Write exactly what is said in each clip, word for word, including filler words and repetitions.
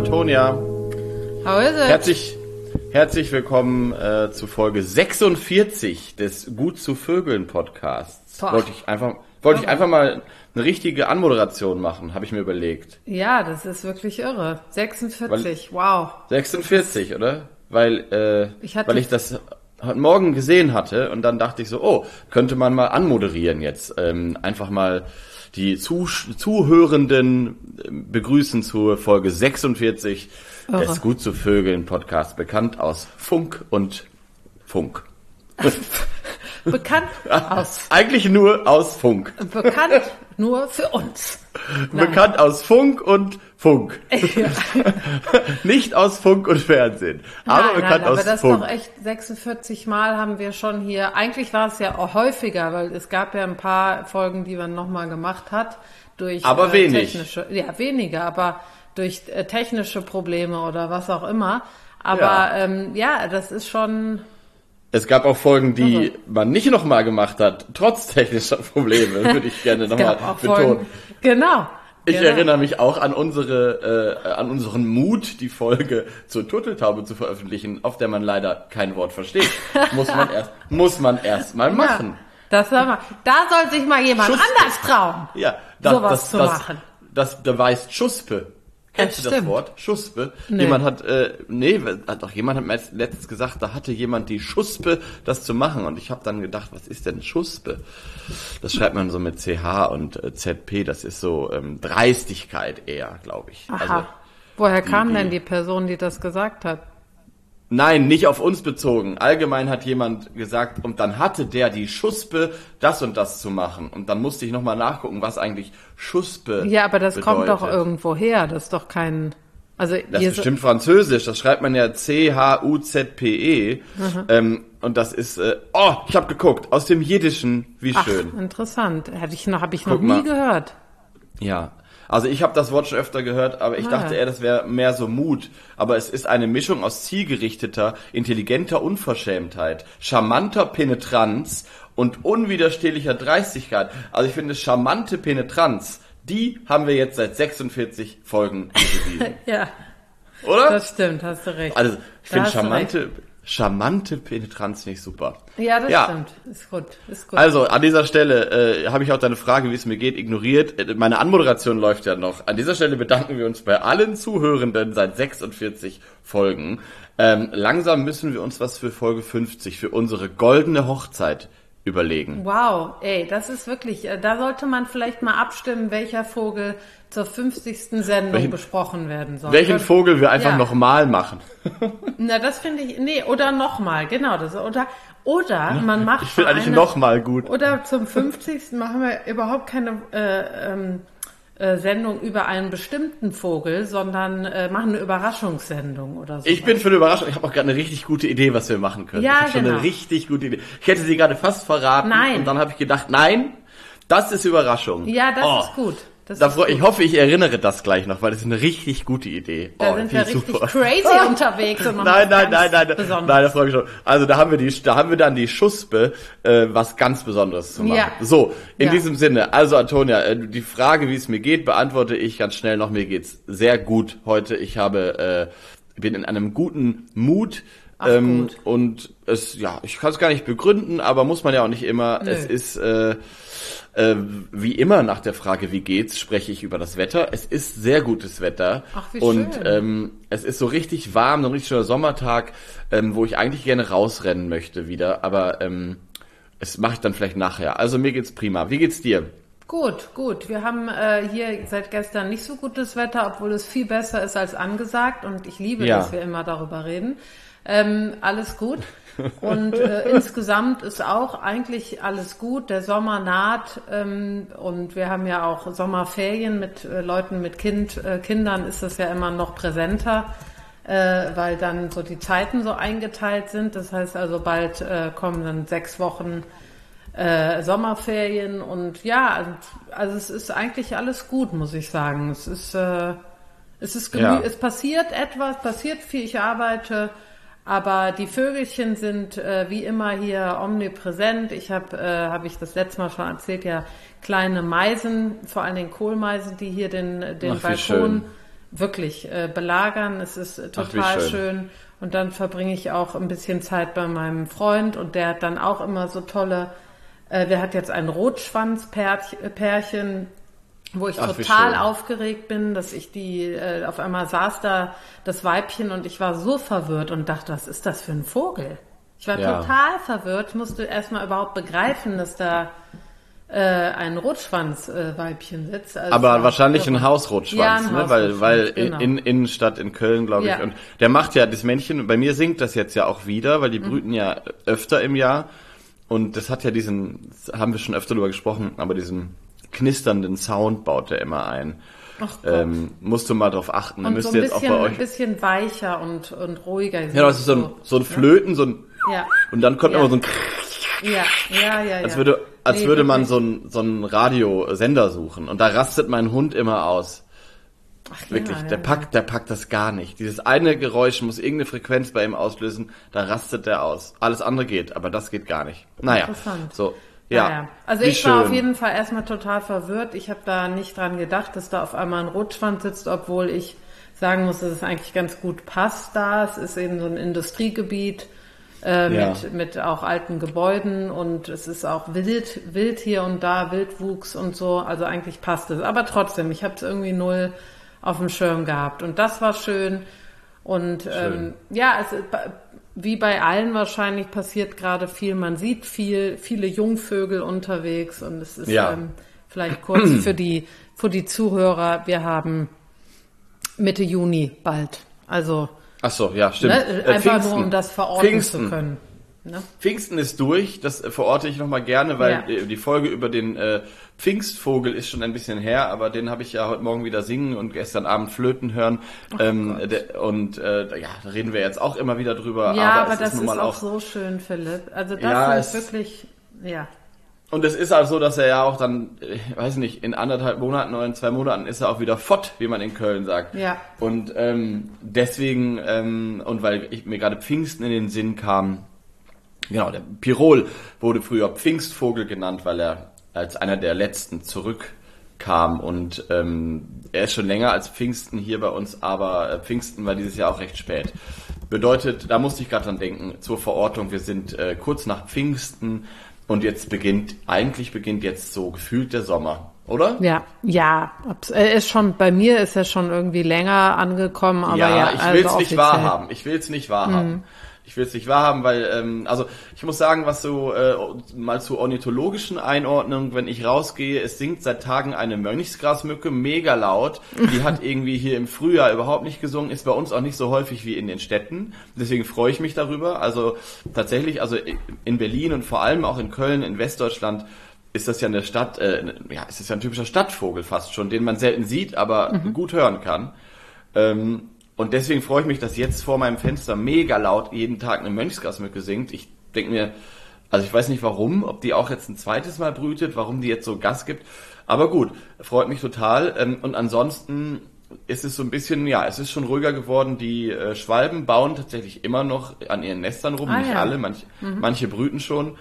Antonia. How is it? Herzlich, herzlich willkommen äh, zu Folge sechsundvierzig des Gut zu Vögeln Podcasts. Boah. Wollte ich einfach, wollte ich einfach mal eine richtige Anmoderation machen, habe ich mir überlegt. Ja, das ist wirklich irre. sechsundvierzig, wow. sechsundvierzig, oder? Weil, äh, Ich hatte- weil ich das heute Morgen gesehen hatte und dann dachte ich so, oh, könnte man mal anmoderieren jetzt. Ähm, einfach mal die Zuh- Zuhörenden begrüßen zur Folge sechsundvierzig Irre. des Gut zu Vögeln Podcasts, bekannt aus Funk und Funk. Bekannt aus, Eigentlich nur aus Funk. bekannt nur für uns. Nein. Bekannt aus Funk und Funk. Ja. Nicht aus Funk und Fernsehen, aber nein, bekannt nein, aus aber das Funk. ist doch echt, sechsundvierzig Mal haben wir schon hier, eigentlich war es ja auch häufiger, weil es gab ja ein paar Folgen, die man nochmal gemacht hat, durch Aber äh, wenig. technische, ja weniger, aber durch äh, technische Probleme oder was auch immer. Aber Ja. ja, ähm, ja das ist schon... Es gab auch Folgen, die Irre. man nicht nochmal gemacht hat, trotz technischer Probleme, würde ich gerne Es nochmal gab auch betonen. Folgen, genau. Ich genau. erinnere mich auch an unsere, äh, an unseren Mut, die Folge zur Turteltaube zu veröffentlichen, auf der man leider kein Wort versteht. Muss man erst, muss man erst mal machen. Ja, das war mal, da soll sich mal jemand Schuss- anders trauen. Ja, das, Sowas das, zu das, machen. Das beweist Schuspe. Kennst Das du das stimmt. Wort? Schuspe? Nee. Jemand hat, äh, nee, hat doch jemand hat mir letztens gesagt, da hatte jemand die Schuspe, das zu machen. Und ich habe dann gedacht, was ist denn Schuspe? Das schreibt man so mit C H und äh, Z P. Das ist so ähm, Dreistigkeit eher, glaube ich. Aha. Also, Woher kam die- denn die Person, die das gesagt hat? nein, nicht auf uns bezogen. Allgemein hat jemand gesagt, und dann hatte der die Schuspe, das und das zu machen. Und dann musste ich nochmal nachgucken, was eigentlich Schuspe Ja, aber das bedeutet. kommt doch irgendwo her. Das ist doch kein... Also Das ihr ist bestimmt Französisch, das schreibt man ja C H U Z P E. Mhm. Ähm, und das ist, äh, oh, ich habe geguckt, aus dem Jiddischen, wie Ach, schön. interessant. Hätte ich noch, habe ich noch Guck nie mal. gehört. Ja, also ich habe das Wort schon öfter gehört, aber ich Ah, dachte ja. eher, das wäre mehr so Mut. Aber es ist eine Mischung aus zielgerichteter, intelligenter Unverschämtheit, charmanter Penetranz und unwiderstehlicher Dreistigkeit. Also ich finde, charmante Penetranz, die haben wir jetzt seit sechsundvierzig Folgen bewiesen. Ja, Oder? das stimmt, hast du recht. Also ich Da finde hast du charmante, charmante Penetranz nicht super. Ja, das Ja. stimmt. Ist gut, ist gut. Also an dieser Stelle äh, habe ich auch deine Frage, wie es mir geht, ignoriert. Äh, Meine Anmoderation läuft ja noch. An dieser Stelle bedanken wir uns bei allen Zuhörenden seit sechsundvierzig Folgen. Ähm, langsam müssen wir uns was für Folge fünfzig, für unsere goldene Hochzeit überlegen. Wow, ey, das ist wirklich, äh, da sollte man vielleicht mal abstimmen, welcher Vogel zur fünfzigsten Sendung Welchen- besprochen werden soll. Welchen Könnt- Vogel wir einfach Ja. nochmal machen. Na, das finde ich, nee, oder nochmal, genau, das, oder, oder man macht Ich finde mal eigentlich eine- nochmal gut. Oder zum fünfzigsten machen wir überhaupt keine äh, ähm, äh, Sendung über einen bestimmten Vogel, sondern äh, machen eine Überraschungssendung oder so. Ich bin für eine Überraschung. Ich habe auch gerade eine richtig gute Idee, was wir machen können. Ja, ich habe schon genau. eine richtig gute Idee. Ich hätte sie gerade fast verraten. Nein. Und dann habe ich gedacht, nein, das ist Überraschung. Ja, das Oh. ist gut. Das Da ist freu, gut. ich hoffe, ich erinnere das gleich noch, weil das ist eine richtig gute Idee. Da oh, sind finde wir ich richtig super. crazy unterwegs. Und machen Nein, was nein, nein, ganz nein, nein, Besonderes. nein, da freue ich mich schon. Also da haben wir die, da haben wir dann die Schuspe, äh, was ganz Besonderes zu machen. Ja. So, in Ja. diesem Sinne, also Antonia, äh, die Frage, wie es mir geht, beantworte ich ganz schnell noch. Mir geht's sehr gut heute. Ich habe, äh, bin in einem guten Mut. Ach, ähm, gut. Und es, ja, ich kann es gar nicht begründen, aber muss man ja auch nicht immer. Nö. Es ist äh, äh, wie immer nach der Frage, wie geht's, spreche ich über das Wetter. Es ist sehr gutes Wetter. Ach, wie und schön. ähm, es ist so richtig warm, so ein richtig schöner Sommertag, ähm, wo ich eigentlich gerne rausrennen möchte wieder, aber ähm, es mache ich dann vielleicht nachher. Also mir geht's prima. Wie geht's dir? Gut, gut. Wir haben äh, hier seit gestern nicht so gutes Wetter, obwohl es viel besser ist als angesagt. Und ich liebe, Ja. dass wir immer darüber reden. Ähm, alles gut. Und äh, insgesamt ist auch eigentlich alles gut. Der Sommer naht ähm, und wir haben ja auch Sommerferien mit äh, Leuten mit Kind, äh, Kindern ist das ja immer noch präsenter, äh, weil dann so die Zeiten so eingeteilt sind. Das heißt also bald äh, kommen dann sechs Wochen äh, Sommerferien und ja, also, also es ist eigentlich alles gut, muss ich sagen. Es ist äh, es ist gemü- Ja. es passiert etwas, passiert viel. Ich arbeite. Aber die Vögelchen sind äh, wie immer hier omnipräsent. Ich habe, äh, habe ich das letzte Mal schon erzählt, ja kleine Meisen, vor allem den Kohlmeisen, die hier den, den Ach, wie schön. Balkon wirklich äh, belagern. Es ist äh, total Ach, schön. schön. Und dann verbringe ich auch ein bisschen Zeit bei meinem Freund und der hat dann auch immer so tolle, äh, der hat jetzt ein Rotschwanzpärchen, wo ich Ach, total aufgeregt bin, dass ich die, äh, auf einmal saß da das Weibchen und ich war so verwirrt und dachte, was ist das für ein Vogel? Ich war Ja. total verwirrt, musste erstmal überhaupt begreifen, dass da äh, ein Rotschwanzweibchen äh, sitzt. Also Aber war wahrscheinlich irre. ein Hausrotschwanz, Ja, ein ne? Weil, Hausrotschwanz, weil genau. in Innenstadt in Köln, glaube ich. Ja. Und der macht ja das Männchen, bei mir singt das jetzt ja auch wieder, weil die brüten ja öfter im Jahr. Und das hat ja diesen, das haben wir schon öfter darüber gesprochen, aber diesen knisternden Sound baut er immer ein. Ach Gott. Ähm, musst du mal drauf achten. Da Und müsst so ihr ein jetzt auch bisschen, bei ein euch. bisschen weicher und, und ruhiger. Ja, das ist so ein, so ein Flöten, so ein, Ja, und dann kommt Ja. immer so ein, ja, ja, ja. als ja. würde, als Nee, würde man wirklich. so ein, so ein Radiosender suchen. Und da rastet mein Hund immer aus. Ach, Wirklich, ja, der ja, packt, der packt das gar nicht. Dieses eine Geräusch muss irgendeine Frequenz bei ihm auslösen, da rastet der aus. Alles andere geht, aber das geht gar nicht. Naja, Interessant. so, ja. Naja. Also Wie ich war schön. auf jeden Fall erstmal total verwirrt. Ich habe da nicht dran gedacht, dass da auf einmal ein Rotschwanz sitzt, obwohl ich sagen muss, dass es eigentlich ganz gut passt da. Es ist eben so ein Industriegebiet äh, Ja. mit, mit auch alten Gebäuden und es ist auch wild, wild hier und da, Wildwuchs und so. Also eigentlich passt es. Aber trotzdem, ich habe es irgendwie null auf dem Schirm gehabt. Und das war schön. Und ähm, ja, es ist, wie bei allen wahrscheinlich passiert gerade viel. Man sieht viel, viele Jungvögel unterwegs und es ist Ja. ähm, vielleicht kurz für die für die Zuhörer. Wir haben Mitte Juni bald. Also Ach so, ja, stimmt. ne, Äh, einfach Pfingsten. nur um das verorten Pfingsten. zu können. Ne? Pfingsten ist durch, das äh, verorte ich nochmal gerne, weil Ja. äh, die Folge über den äh, Pfingstvogel ist schon ein bisschen her, aber den habe ich ja heute Morgen wieder singen und gestern Abend flöten hören. ähm, der, und äh, ja, da reden wir jetzt auch immer wieder drüber. Ja, aber, aber, es das ist ist, nun mal auch auch so schön, Philipp. Also das Ja, es- sind wirklich, ja. Und es ist auch so, dass er ja auch dann, ich weiß nicht, in anderthalb Monaten oder in zwei Monaten ist er auch wieder fort, wie man in Köln sagt. Ja. Und ähm, deswegen, ähm, und weil ich, mir gerade Pfingsten in den Sinn kam, genau, der Pirol wurde früher Pfingstvogel genannt, weil er als einer der letzten zurückkam. Und ähm, er ist schon länger als Pfingsten hier bei uns, aber äh, Pfingsten war dieses Jahr auch recht spät. Bedeutet, da musste ich gerade dran denken, zur Verortung, wir sind äh, kurz nach Pfingsten. Und jetzt beginnt, eigentlich beginnt jetzt so gefühlt der Sommer, oder? Ja, ja, abs- er ist schon, bei mir ist er schon irgendwie länger angekommen, aber ja, ja, ich also will es nicht offiziell. wahrhaben. Ich will es nicht wahrhaben. Ich will es nicht wahrhaben, weil, ähm, also ich muss sagen, was so äh, mal zur ornithologischen Einordnung, wenn ich rausgehe, es singt seit Tagen eine Mönchsgrasmücke, mega laut. Die hat irgendwie hier im Frühjahr überhaupt nicht gesungen, ist bei uns auch nicht so häufig wie in den Städten. Deswegen freue ich mich darüber. Also tatsächlich, also in Berlin und vor allem auch in Köln, in Westdeutschland, ist das ja eine Stadt, äh, ja, es ist ja ein typischer Stadtvogel fast schon, den man selten sieht, aber gut hören kann. Ähm, Und deswegen freue ich mich, dass jetzt vor meinem Fenster mega laut jeden Tag eine Mönchsgrasmücke singt. Ich denke mir, also ich weiß nicht warum, ob die auch jetzt ein zweites Mal brütet, warum die jetzt so Gas gibt. Aber gut, freut mich total. Ähm, Und ansonsten ist es so ein bisschen, ja, es ist schon ruhiger geworden. Die äh, Schwalben bauen tatsächlich immer noch an ihren Nestern rum, Ah, nicht ja. alle, manche, manche brüten schon.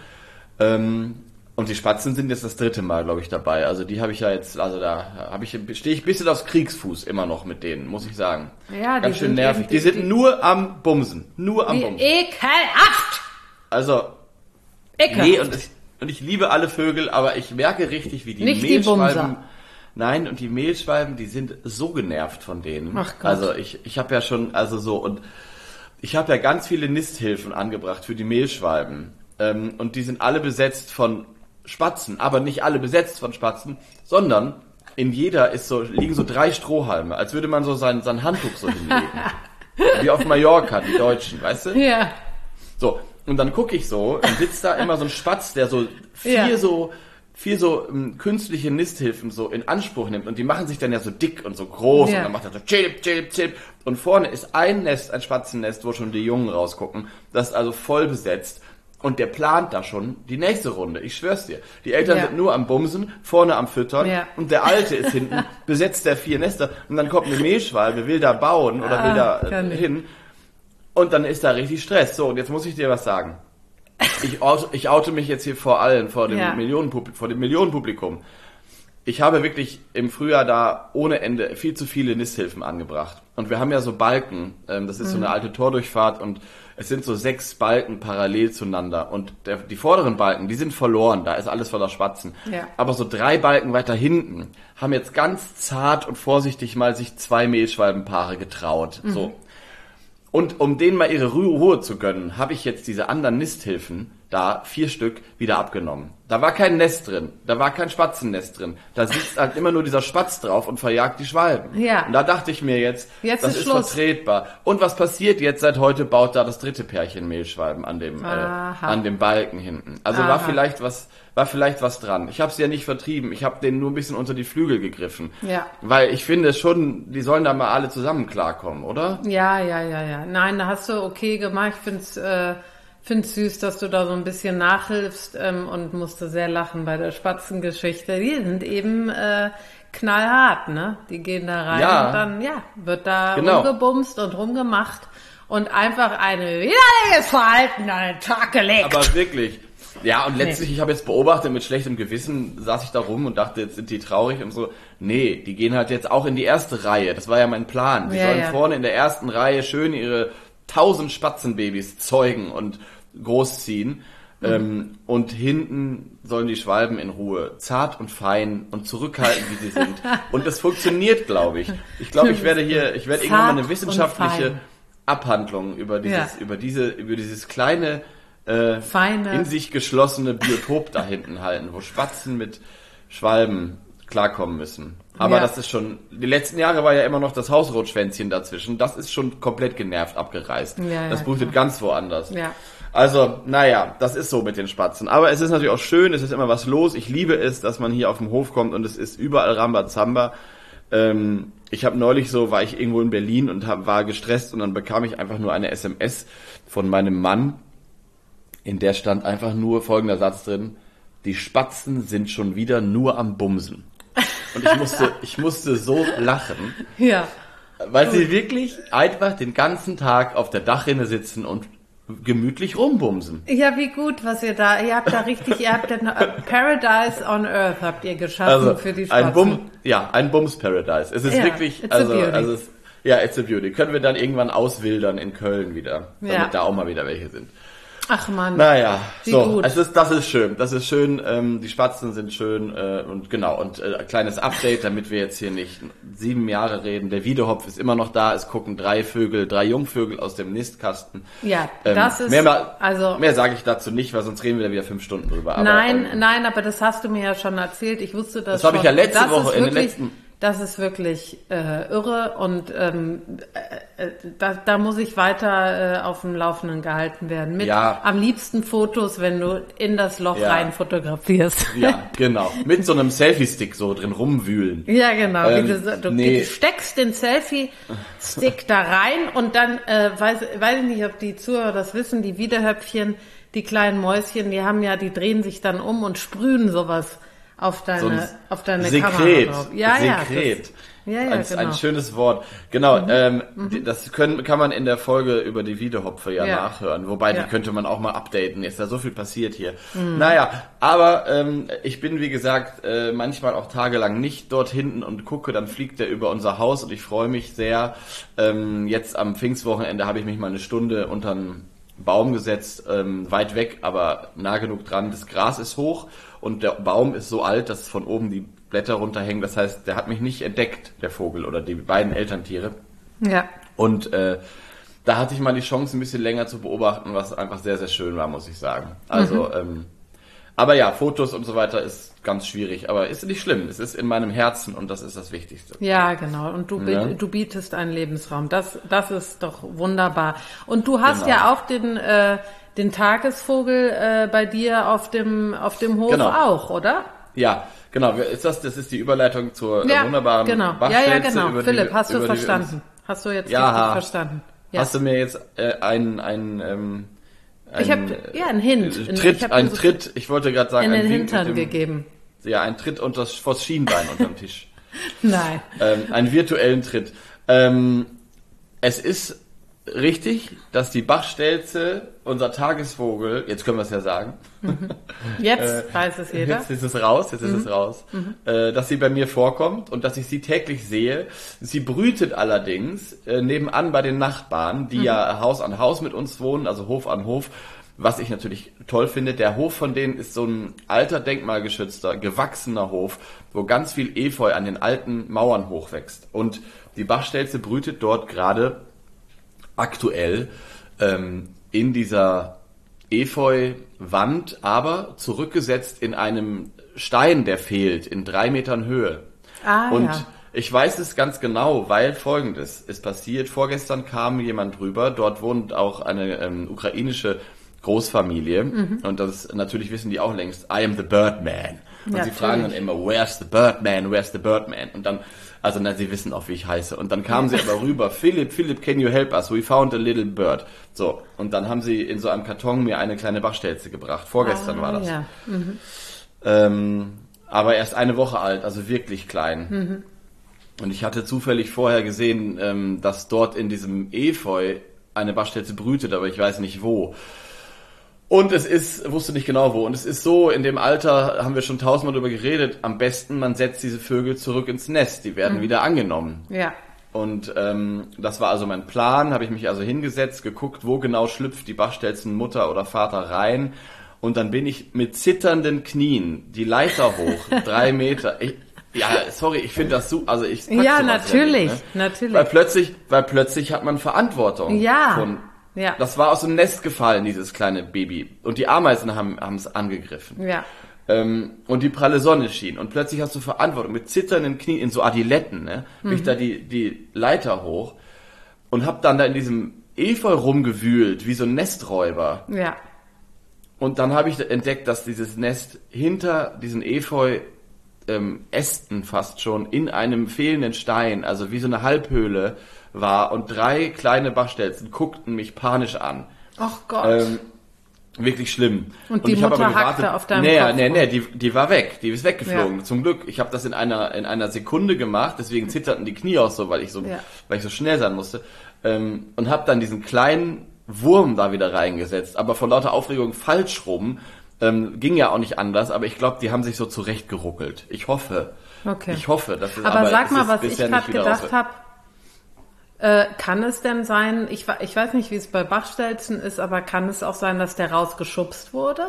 Ähm, Und die Spatzen sind jetzt das dritte Mal, glaube ich, dabei. Also die habe ich ja jetzt, also da habe ich, stehe ich ein bisschen auf Kriegsfuß immer noch mit denen, muss ich sagen. Ja, die Ganz schön sind nervig. irgendwie- Die sind die- nur am Bumsen. Nur am Wie Bumsen. ekelhaft! Also, Ekelhaft. nee, und ich, und ich liebe alle Vögel, aber ich merke richtig, wie die Nicht die Mehlschwalben... Bumser. Nein, und die Mehlschwalben, die sind so genervt von denen. Ach Gott. Also ich, ich habe ja schon, also so, und ich habe ja ganz viele Nisthilfen angebracht für die Mehlschwalben. Ähm, und die sind alle besetzt von Spatzen, aber nicht alle besetzt von Spatzen, sondern in jeder ist so, liegen so drei Strohhalme, als würde man so sein, sein Handtuch so hinlegen. Wie auf Mallorca, die Deutschen, weißt du? Ja. So, und dann gucke ich so, und sitzt da immer so ein Spatz, der so vier Ja. so vier so ähm, künstliche Nisthilfen so in Anspruch nimmt und die machen sich dann ja so dick und so groß Ja. und dann macht er so chip, chip, chip und vorne ist ein Nest, ein Spatzennest, wo schon die Jungen rausgucken, das ist also voll besetzt und der plant da schon die nächste Runde, ich schwör's dir. Die Eltern Ja. sind nur am Bumsen, vorne am Füttern Ja. und der Alte ist hinten, besetzt der vier Nester und dann kommt eine Mehlschwalbe, will da bauen oder will da Ah, kann äh, ich. hin und dann ist da richtig Stress. So, und jetzt muss ich dir was sagen. Ich oute, ich oute mich jetzt hier vor allen, vor dem, Ja. Millionenpublikum, vor dem Millionenpublikum. ich habe wirklich im Frühjahr da ohne Ende viel zu viele Nisthilfen angebracht. Und wir haben ja so Balken, ähm, das ist mhm. so eine alte Tordurchfahrt und es sind so sechs Balken parallel zueinander. Und der, die vorderen Balken, die sind verloren, da ist alles voller Spatzen. Ja. Aber so drei Balken weiter hinten haben jetzt ganz zart und vorsichtig mal sich zwei Mehlschwalbenpaare getraut. Mhm. So. Und um denen mal ihre Ruhe zu gönnen, habe ich jetzt diese anderen Nisthilfen, da vier Stück, wieder abgenommen. Da war kein Nest drin, da war kein Spatzennest drin. Da sitzt halt immer nur dieser Spatz drauf und verjagt die Schwalben. Ja. Und da dachte ich mir jetzt, jetzt das ist, ist Schluss. vertretbar. Und was passiert jetzt? Seit heute baut da das dritte Pärchen Mehlschwalben an dem, äh, an dem Balken hinten. Also Aha. war vielleicht was, war vielleicht was dran. Ich habe sie ja nicht vertrieben. Ich habe denen nur ein bisschen unter die Flügel gegriffen. Ja. Weil ich finde schon, die sollen da mal alle zusammen klarkommen, oder? Ja, ja, ja, ja. Nein, da hast du okay gemacht. Ich find's, äh, find's süß, dass du da so ein bisschen nachhilfst ähm, und musste sehr lachen bei der Spatzengeschichte. Die sind eben äh, knallhart, ne? Die gehen da rein Ja. und dann, ja, wird da Genau. rumgebumst und rumgemacht und einfach ein widerliches Verhalten an den Tag gelegt. Aber wirklich. Ja, und letztlich, ich habe jetzt beobachtet, mit schlechtem Gewissen saß ich da rum und dachte, jetzt sind die traurig und so. Nee, die gehen halt jetzt auch in die erste Reihe. Das war ja mein Plan. Die Ja, sollen ja. vorne in der ersten Reihe schön ihre tausend Spatzenbabys zeugen und großziehen. Mhm. Ähm, und hinten sollen die Schwalben in Ruhe, zart und fein und zurückhaltend, wie sie sind. Und das funktioniert, glaube ich. Ich glaube, ich werde hier, ich werde irgendwann mal eine Zart wissenschaftliche und fein. Abhandlung über dieses, Ja. über diese, über dieses kleine, äh, Feine. in sich geschlossene Biotop da hinten halten, wo Spatzen mit Schwalben klarkommen müssen. Aber Ja. das ist schon, die letzten Jahre war ja immer noch das Hausrotschwänzchen dazwischen. Das ist schon komplett genervt abgereist. Ja, ja, das brütet klar. ganz woanders. Ja. Also, naja, das ist so mit den Spatzen. Aber es ist natürlich auch schön, es ist immer was los. Ich liebe es, dass man hier auf den Hof kommt und es ist überall Rambazamba. Ähm, ich habe neulich so, war ich irgendwo in Berlin und hab, war gestresst und dann bekam ich einfach nur eine S M S von meinem Mann, in der stand einfach nur folgender Satz drin: Die Spatzen sind schon wieder nur am Bumsen. Und ich musste, ich musste so lachen, Ja. weil sie wirklich einfach den ganzen Tag auf der Dachrinne sitzen und gemütlich rumbumsen. Ja, wie gut, was ihr da, ihr habt da richtig, ihr habt den äh, Paradise on Earth habt ihr geschaffen Also für die Spatzen. ein Bum, ja, ein Bums-Paradise. Es ist Ja, wirklich, it's a also, beauty. also es, ja, it's a beauty. Können wir dann irgendwann auswildern in Köln wieder, damit Ja. da auch mal wieder welche sind. Ach man. Naja, Wie so, gut. es ist, das ist schön, das ist schön, ähm, die Spatzen sind schön, äh, und genau, und äh, ein kleines Update, damit wir jetzt hier nicht sieben Jahre reden. Der Wiedehopf ist immer noch da, es gucken drei Vögel, drei Jungvögel aus dem Nistkasten. Ja, Ähm, das ist, mehr, mal, also, mehr sage ich dazu nicht, weil sonst reden wir da wieder fünf Stunden drüber. Aber, nein, ähm, nein, aber das hast du mir ja schon erzählt. Ich wusste das, Das habe ich schon. ja letzte das Woche ist in den wirklich, letzten- Das ist wirklich äh, irre und ähm, äh, äh, da, da muss ich weiter äh, auf dem Laufenden gehalten werden. Mit Ja. am liebsten Fotos, wenn du in das Loch Ja. rein fotografierst. Ja, genau. Mit so einem Selfie-Stick so drin rumwühlen. Ja, genau. Ähm, Wie du, so- du, nee. du steckst den Selfie-Stick da rein und dann, äh, weiß, weiß ich nicht, ob die Zuhörer das wissen, die Wiedehöpfchen, die kleinen Mäuschen, die haben ja, die drehen sich dann um und sprühen sowas auf deine, So ein auf deine Sekret. Kamera drauf. Ja, ja. Sekret. Das, ja, ja, ein, genau. ein schönes Wort. Genau, ähm, die- das können, kann man in der Folge über die Wiedehopfe ja, Ja. nachhören. Wobei, Ja. die könnte man auch mal updaten. Ist da so viel passiert hier. Naja, aber ähm, ich bin, wie gesagt, äh, manchmal auch tagelang nicht dort hinten und gucke, dann fliegt er über unser Haus und ich freue mich sehr. Ähm, jetzt am Pfingstwochenende habe ich mich mal eine Stunde unter einen Baum gesetzt, ähm, weit weg, aber nah genug dran. Das Gras ist hoch und der Baum ist so alt, dass von oben die Blätter runterhängen. Das heißt, der hat mich nicht entdeckt, der Vogel oder die beiden Elterntiere. Ja. Und äh, da hatte ich mal die Chance, ein bisschen länger zu beobachten, was einfach sehr, sehr schön war, muss ich sagen. Also, ähm, aber ja, Fotos und so weiter ist ganz schwierig, aber ist nicht schlimm. Es ist in meinem Herzen und das ist das Wichtigste. Ja, genau. Und du, Ja. du bietest einen Lebensraum. Das, das ist doch wunderbar. Und du hast Genau. ja auch den, äh, den Tagesvogel äh, bei dir auf dem, auf dem Hof Genau. auch, oder? Ja, genau. Ist das, das ist die Überleitung zur äh, Ja, wunderbaren genau. Ja, ja, Bachstelze, genau. über die Philipp, wir- hast du über die wir verstanden? Hast du jetzt Ja. richtig verstanden? Ja. Hast du mir jetzt äh, ein, ein, ähm, ein Ich hab- ja, einen Hint. äh, Ich Tritt, hab ein dir so Tritt, ich wollte gerade sagen, in den ein Wink mit Hintern dem, gegeben? ja, ein Tritt unter das, vors Schienbein unterm Tisch. Nein. ähm, einen virtuellen Tritt. Ähm, es ist richtig, dass die Bachstelze, unser Tagesvogel, jetzt können wir es ja sagen. Jetzt weiß es jeder. Jetzt ist es raus, jetzt ist mhm. es raus. Mhm. Äh, dass sie bei mir vorkommt und dass ich sie täglich sehe. Sie brütet allerdings äh, nebenan bei den Nachbarn, die mhm. ja Haus an Haus mit uns wohnen, also Hof an Hof. Was ich natürlich toll finde, der Hof von denen ist so ein alter, denkmalgeschützter, gewachsener Hof, wo ganz viel Efeu an den alten Mauern hochwächst. Und die Bachstelze brütet dort gerade aktuell ähm, in dieser Efeu-Wand, aber zurückgesetzt in einem Stein, der fehlt, in drei Metern Höhe. Ah, und ja. ich weiß es ganz genau, weil Folgendes ist passiert. Vorgestern kam jemand rüber, dort wohnt auch eine ähm, ukrainische Großfamilie mhm. und das natürlich wissen die auch längst, I am the Birdman. Und ja, sie fragen dann immer, where's the Birdman, where's the Birdman? Und dann, also na, sie wissen auch, wie ich heiße. Und dann kamen sie aber rüber, Philipp, Philipp, can you help us? We found a little bird. So, und dann haben sie in so einem Karton mir eine kleine Bachstelze gebracht. Vorgestern ah, war das. Ja. Mhm. Ähm, aber erst eine Woche alt, also wirklich klein. Mhm. Und ich hatte zufällig vorher gesehen, ähm, dass dort in diesem Efeu eine Bachstelze brütet, aber ich weiß nicht wo. Und es ist, wusste nicht genau wo, und es ist so, in dem Alter haben wir schon tausendmal darüber geredet, am besten man setzt diese Vögel zurück ins Nest, die werden mhm. wieder angenommen. Ja. Und ähm, das war also mein Plan, habe ich mich also hingesetzt, geguckt, wo genau schlüpft die Bachstelzenmutter oder Vater rein, und dann bin ich mit zitternden Knien die Leiter hoch, drei Meter. Ich, ja, sorry, ich finde das so, also ich pack Ja, sowas natürlich, ja nicht, ne? natürlich. Weil plötzlich, weil plötzlich hat man Verantwortung. Ja. Von, Ja. Das war aus dem Nest gefallen, dieses kleine Baby. Und die Ameisen haben haben es angegriffen. Ja. Ähm, und die pralle Sonne schien. Und plötzlich hast du Verantwortung. Mit zitternden Knien in so Adiletten, ne? Bin ich Mhm. da die, die Leiter hoch und hab dann da in diesem Efeu rumgewühlt, wie so ein Nesträuber. Ja. Und dann habe ich entdeckt, dass dieses Nest hinter diesen Efeu ähm, Ästen fast schon in einem fehlenden Stein, also wie so eine Halbhöhle war, und drei kleine Bachstelzen guckten mich panisch an. Ach Gott. Ähm, wirklich schlimm. Und die ich hab Mutter aber gewartet, hackte auf deinem nee, Kopf. Nee, nee, die, die war weg. Die ist weggeflogen. Ja. Zum Glück. Ich habe das in einer in einer Sekunde gemacht, deswegen zitterten die Knie auch so, weil ich so Ja. weil ich so schnell sein musste. Ähm, und habe dann diesen kleinen Wurm da wieder reingesetzt, aber vor lauter Aufregung falsch rum. Ähm, ging ja auch nicht anders, aber ich glaube, die haben sich so zurechtgeruckelt. Ich hoffe. Okay. Ich hoffe, dass es aber, aber sag es mal, ist was ich bisher gerade nicht wieder gedacht raus- habe, äh, kann es denn sein, ich, wa- ich weiß nicht, wie es bei Bachstelzen ist, aber kann es auch sein, dass der rausgeschubst wurde?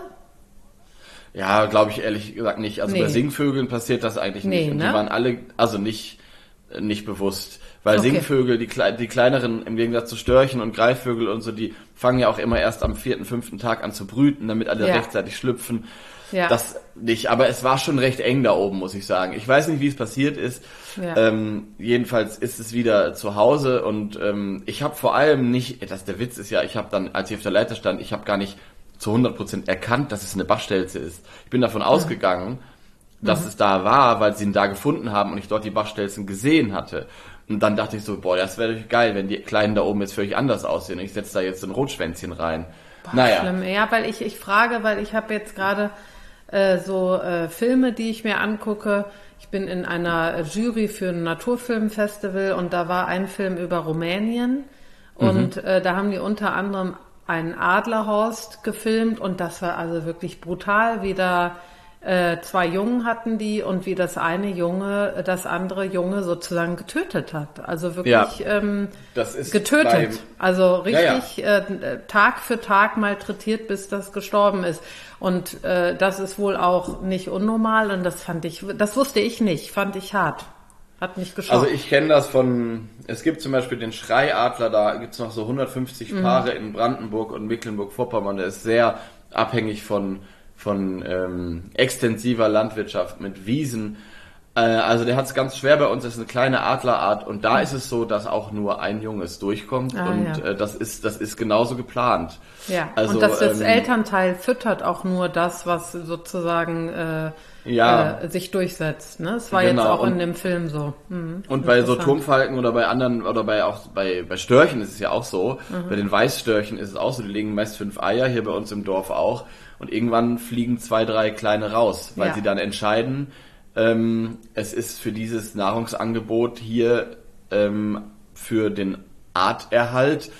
Ja, glaube ich ehrlich gesagt nicht. Also Nee. bei Singvögeln passiert das eigentlich Nee, nicht. Und ne? die waren alle, also nicht, nicht bewusst. Weil Okay. Singvögel, die, klei- die kleineren, im Gegensatz zu Störchen und Greifvögel und so, die fangen ja auch immer erst am vierten, fünften Tag an zu brüten, damit alle Ja. rechtzeitig schlüpfen. Ja. Das nicht, aber es war schon recht eng da oben, muss ich sagen. Ich weiß nicht, wie es passiert ist. Ja. Ähm, jedenfalls ist es wieder zu Hause, und ähm, ich habe vor allem nicht, das der Witz ist ja, ich habe dann, als ich auf der Leiter stand, ich habe gar nicht zu hundert Prozent erkannt, dass es eine Bachstelze ist. Ich bin davon ausgegangen, dass Mhm. es da war, weil sie ihn da gefunden haben und ich dort die Bachstelzen gesehen hatte. Und dann dachte ich so, boah, das wäre doch geil, wenn die Kleinen da oben jetzt völlig anders aussehen. Ich setze da jetzt ein Rotschwänzchen rein. Boah, naja. Schlimm. Ja, weil ich, ich frage, weil ich habe jetzt gerade äh, so äh, Filme, die ich mir angucke. Ich bin in einer Jury für ein Naturfilmfestival, und da war ein Film über Rumänien, und äh, da haben die unter anderem einen Adlerhorst gefilmt, und das war also wirklich brutal, wie da äh, zwei Jungen hatten die, und wie das eine Junge das andere Junge sozusagen getötet hat. Also wirklich Ja, ähm, das ist getötet. bei- Also Ja, richtig Äh, Tag für Tag malträtiert, bis das gestorben ist. Und äh, das ist wohl auch nicht unnormal, und das fand ich, das wusste ich nicht, fand ich hart. Hat mich geschockt. Also ich kenne das von, es gibt zum Beispiel den Schreiadler, da gibt's noch so hundertfünfzig Mhm. Paare in Brandenburg und Mecklenburg-Vorpommern. Der ist sehr abhängig von, von ähm, extensiver Landwirtschaft mit Wiesen. Äh, also der hat es ganz schwer bei uns, das ist eine kleine Adlerart, und da ist es so, dass auch nur ein Junges durchkommt, Ah, und ja. äh, das ist das ist genauso geplant. Ja, Also, und das, das ähm, Elternteil füttert auch nur das, was sozusagen äh, Ja. äh, sich durchsetzt. Ne? Es war Genau, jetzt auch und- in dem Film so. Mhm. Und bei so Interessant. Turmfalken oder bei anderen, oder bei auch bei, bei Störchen ist es ja auch so. Mhm. Bei den Weißstörchen ist es auch so, die legen meist fünf Eier, hier bei uns im Dorf auch. Und irgendwann fliegen zwei, drei kleine raus, weil Ja. sie dann entscheiden, ähm, es ist für dieses Nahrungsangebot hier ähm, für den Arterhalt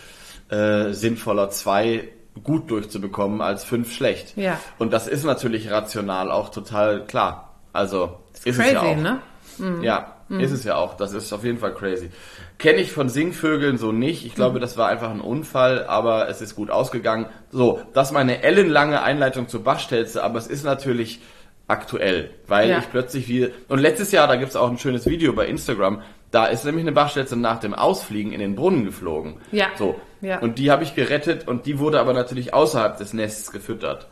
äh, sinnvoller, zwei gut durchzubekommen als fünf schlecht. Ja. Und das ist natürlich rational auch total klar. Also ist crazy, es ja auch. Ne? Mhm. Ja, mhm. ist es ja auch. Das ist auf jeden Fall crazy. Kenne ich von Singvögeln so nicht. Ich glaube, mhm. das war einfach ein Unfall, aber es ist gut ausgegangen. So, das ist meine ellenlange Einleitung zur Bachstelze, aber es ist natürlich aktuell, weil ja. ich plötzlich wieder... Und letztes Jahr, da gibt's auch ein schönes Video bei Instagram, da ist nämlich eine Bachstelze nach dem Ausfliegen in den Brunnen geflogen. Ja. So. Ja. Und die habe ich gerettet und die wurde aber natürlich außerhalb des Nests gefüttert.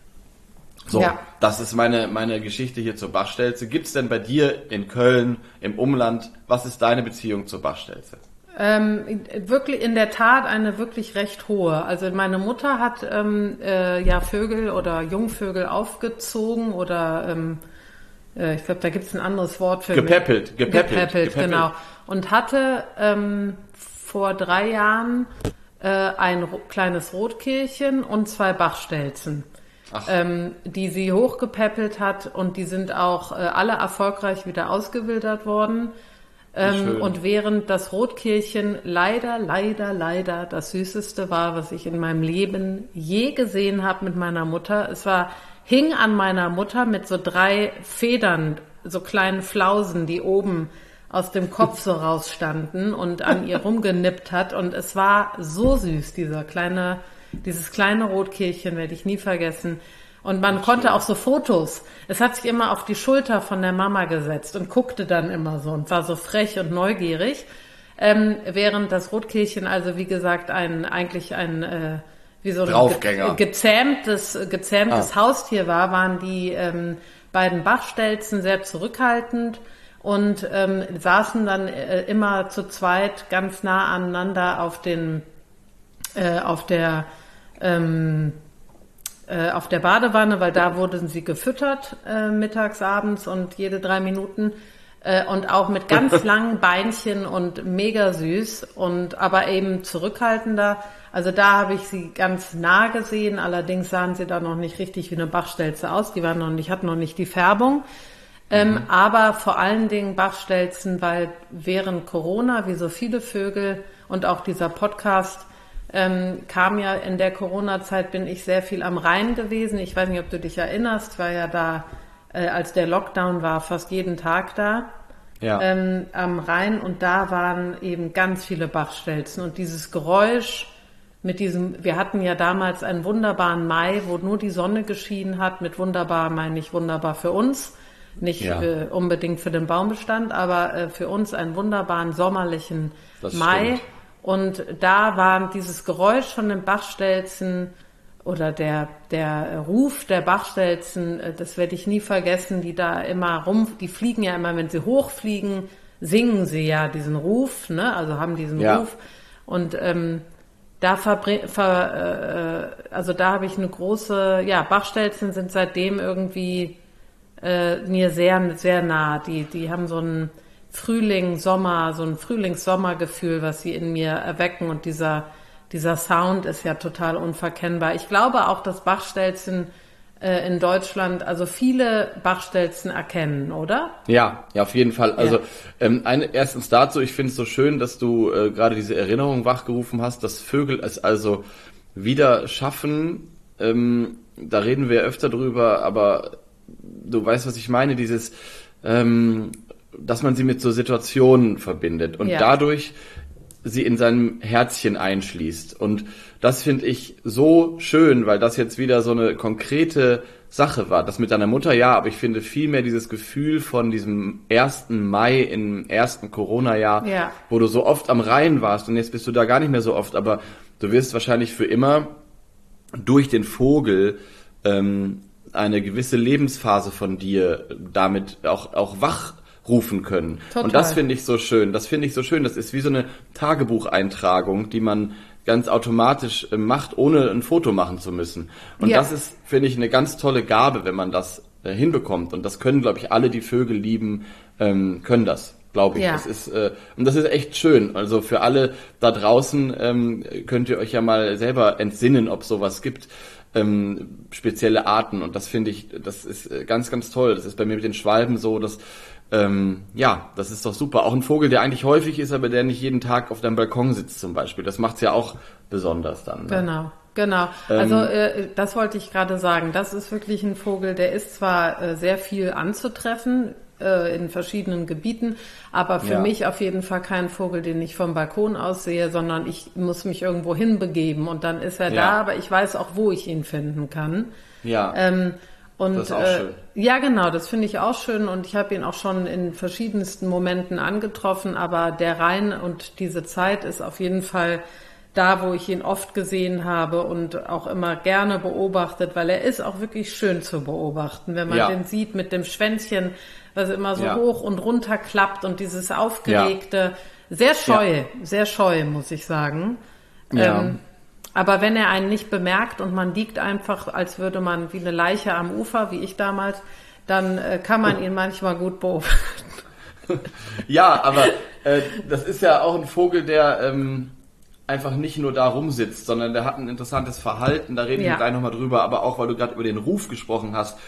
So, ja. das ist meine meine Geschichte hier zur Bachstelze. Gibt's denn bei dir in Köln, im Umland, was ist deine Beziehung zur Bachstelze? Ähm, wirklich in der Tat eine wirklich recht hohe. Also meine Mutter hat ähm, äh, ja Vögel oder Jungvögel aufgezogen oder ähm, äh, ich glaube, da gibt's ein anderes Wort für gepäppelt, gepäppelt, gepäppelt, gepäppelt, genau. Und hatte ähm, vor drei Jahren äh, ein ro- kleines Rotkehlchen und zwei Bachstelzen. Ähm, die sie hochgepäppelt hat und die sind auch äh, alle erfolgreich wieder ausgewildert worden. Ähm, und während das Rotkehlchen leider, leider, leider das Süßeste war, was ich in meinem Leben je gesehen habe mit meiner Mutter. Es war, hing an meiner Mutter mit so drei Federn, so kleinen Flausen, die oben aus dem Kopf so rausstanden und an ihr rumgenippt hat. Und es war so süß, dieser kleine Dieses kleine Rotkehlchen werde ich nie vergessen. Und man konnte auch so Fotos. Es hat sich immer auf die Schulter von der Mama gesetzt und guckte dann immer so und war so frech und neugierig. Ähm, während das Rotkehlchen also, wie gesagt, ein eigentlich ein äh, wie so ein Draufgänger. ge- gezähmtes, gezähmtes ah. Haustier war, waren die ähm, beiden Bachstelzen sehr zurückhaltend und ähm, saßen dann äh, immer zu zweit ganz nah aneinander auf den äh, auf der ähm, äh, auf der Badewanne, weil da wurden sie gefüttert äh, mittags, abends und jede drei Minuten äh, und auch mit ganz langen Beinchen und mega süß und aber eben zurückhaltender. Also da habe ich sie ganz nah gesehen, allerdings sahen sie da noch nicht richtig wie eine Bachstelze aus, die waren noch nicht, hatten noch nicht die Färbung. Ähm, mhm. Aber vor allen Dingen Bachstelzen, weil während Corona, wie so viele Vögel und auch dieser Podcast, Ähm, kam ja in der Corona-Zeit, bin ich sehr viel am Rhein gewesen. Ich weiß nicht, ob du dich erinnerst, war ja da, äh, als der Lockdown war, fast jeden Tag da ja. ähm, am Rhein. Und da waren eben ganz viele Bachstelzen. Und dieses Geräusch mit diesem, wir hatten ja damals einen wunderbaren Mai, wo nur die Sonne geschienen hat. Mit wunderbar meine ich wunderbar für uns. Nicht ja. äh, unbedingt für den Baumbestand, aber äh, für uns einen wunderbaren sommerlichen das Mai. Stimmt. Und da waren dieses Geräusch von den Bachstelzen oder der, der Ruf der Bachstelzen, das werde ich nie vergessen, die da immer rum, die fliegen ja immer, wenn sie hochfliegen, singen sie ja diesen Ruf, ne, also haben diesen ja. Ruf. Und ähm, da verbr- ver, äh, also da habe ich eine große, ja, Bachstelzen sind seitdem irgendwie äh, mir sehr, sehr nah. Die, die haben so ein Frühling, Sommer, so ein Frühlings-Sommer-Gefühl, was sie in mir erwecken und dieser, dieser Sound ist ja total unverkennbar. Ich glaube auch, dass Bachstelzen äh, in Deutschland, also viele Bachstelzen erkennen, oder? Ja, ja, auf jeden Fall. Also ja. ähm, eine, erstens dazu, ich finde es so schön, dass du äh, gerade diese Erinnerung wachgerufen hast, dass Vögel es also wieder schaffen, ähm, da reden wir öfter drüber, aber du weißt, was ich meine, dieses ähm, dass man sie mit so Situationen verbindet und ja. dadurch sie in seinem Herzchen einschließt. Und das finde ich so schön, weil das jetzt wieder so eine konkrete Sache war. Das mit deiner Mutter, ja, aber ich finde vielmehr dieses Gefühl von diesem ersten Mai im ersten Corona-Jahr, ja. wo du so oft am Rhein warst und jetzt bist du da gar nicht mehr so oft, aber du wirst wahrscheinlich für immer durch den Vogel ähm, eine gewisse Lebensphase von dir damit auch, auch wach rufen können. Total. Und das finde ich so schön. Das finde ich so schön. Das ist wie so eine Tagebucheintragung, die man ganz automatisch macht, ohne ein Foto machen zu müssen. Und ja. das ist, finde ich, eine ganz tolle Gabe, wenn man das äh, hinbekommt. Und das können, glaube ich, alle, die Vögel lieben, ähm, können das, glaube ich. Ja. Das ist, äh, und das ist echt schön. Also für alle da draußen ähm, könnt ihr euch ja mal selber entsinnen, ob sowas gibt. Ähm, spezielle Arten. Und das finde ich, das ist ganz, ganz toll. Das ist bei mir mit den Schwalben so, dass Ähm, ja, das ist doch super. Auch ein Vogel, der eigentlich häufig ist, aber der nicht jeden Tag auf deinem Balkon sitzt zum Beispiel. Das macht's ja auch besonders dann. Ne? Genau, genau. Also äh, das wollte ich gerade sagen. Das ist wirklich ein Vogel, der ist zwar äh, sehr viel anzutreffen äh, in verschiedenen Gebieten, aber für Ja. mich auf jeden Fall kein Vogel, den ich vom Balkon aus sehe, sondern ich muss mich irgendwo hinbegeben und dann ist er Ja. da, aber ich weiß auch, wo ich ihn finden kann. Ja. Ähm, und Das ist auch äh, schön. ja, genau, das finde ich auch schön und ich habe ihn auch schon in verschiedensten Momenten angetroffen, aber der Rhein und diese Zeit ist auf jeden Fall da, wo ich ihn oft gesehen habe und auch immer gerne beobachtet, weil er ist auch wirklich schön zu beobachten, wenn man Ja. den sieht mit dem Schwänzchen, was immer so Ja. hoch und runter klappt und dieses aufgelegte, sehr scheu, sehr scheu, muss ich sagen. Ja. Ähm, aber wenn er einen nicht bemerkt und man liegt einfach, als würde man wie eine Leiche am Ufer, wie ich damals, dann äh, kann man ihn manchmal gut beobachten. Ja, aber äh, das ist ja auch ein Vogel, der ähm, einfach nicht nur da rumsitzt, sondern der hat ein interessantes Verhalten, da reden Ja. wir gleich nochmal drüber, aber auch, weil du gerade über den Ruf gesprochen hast,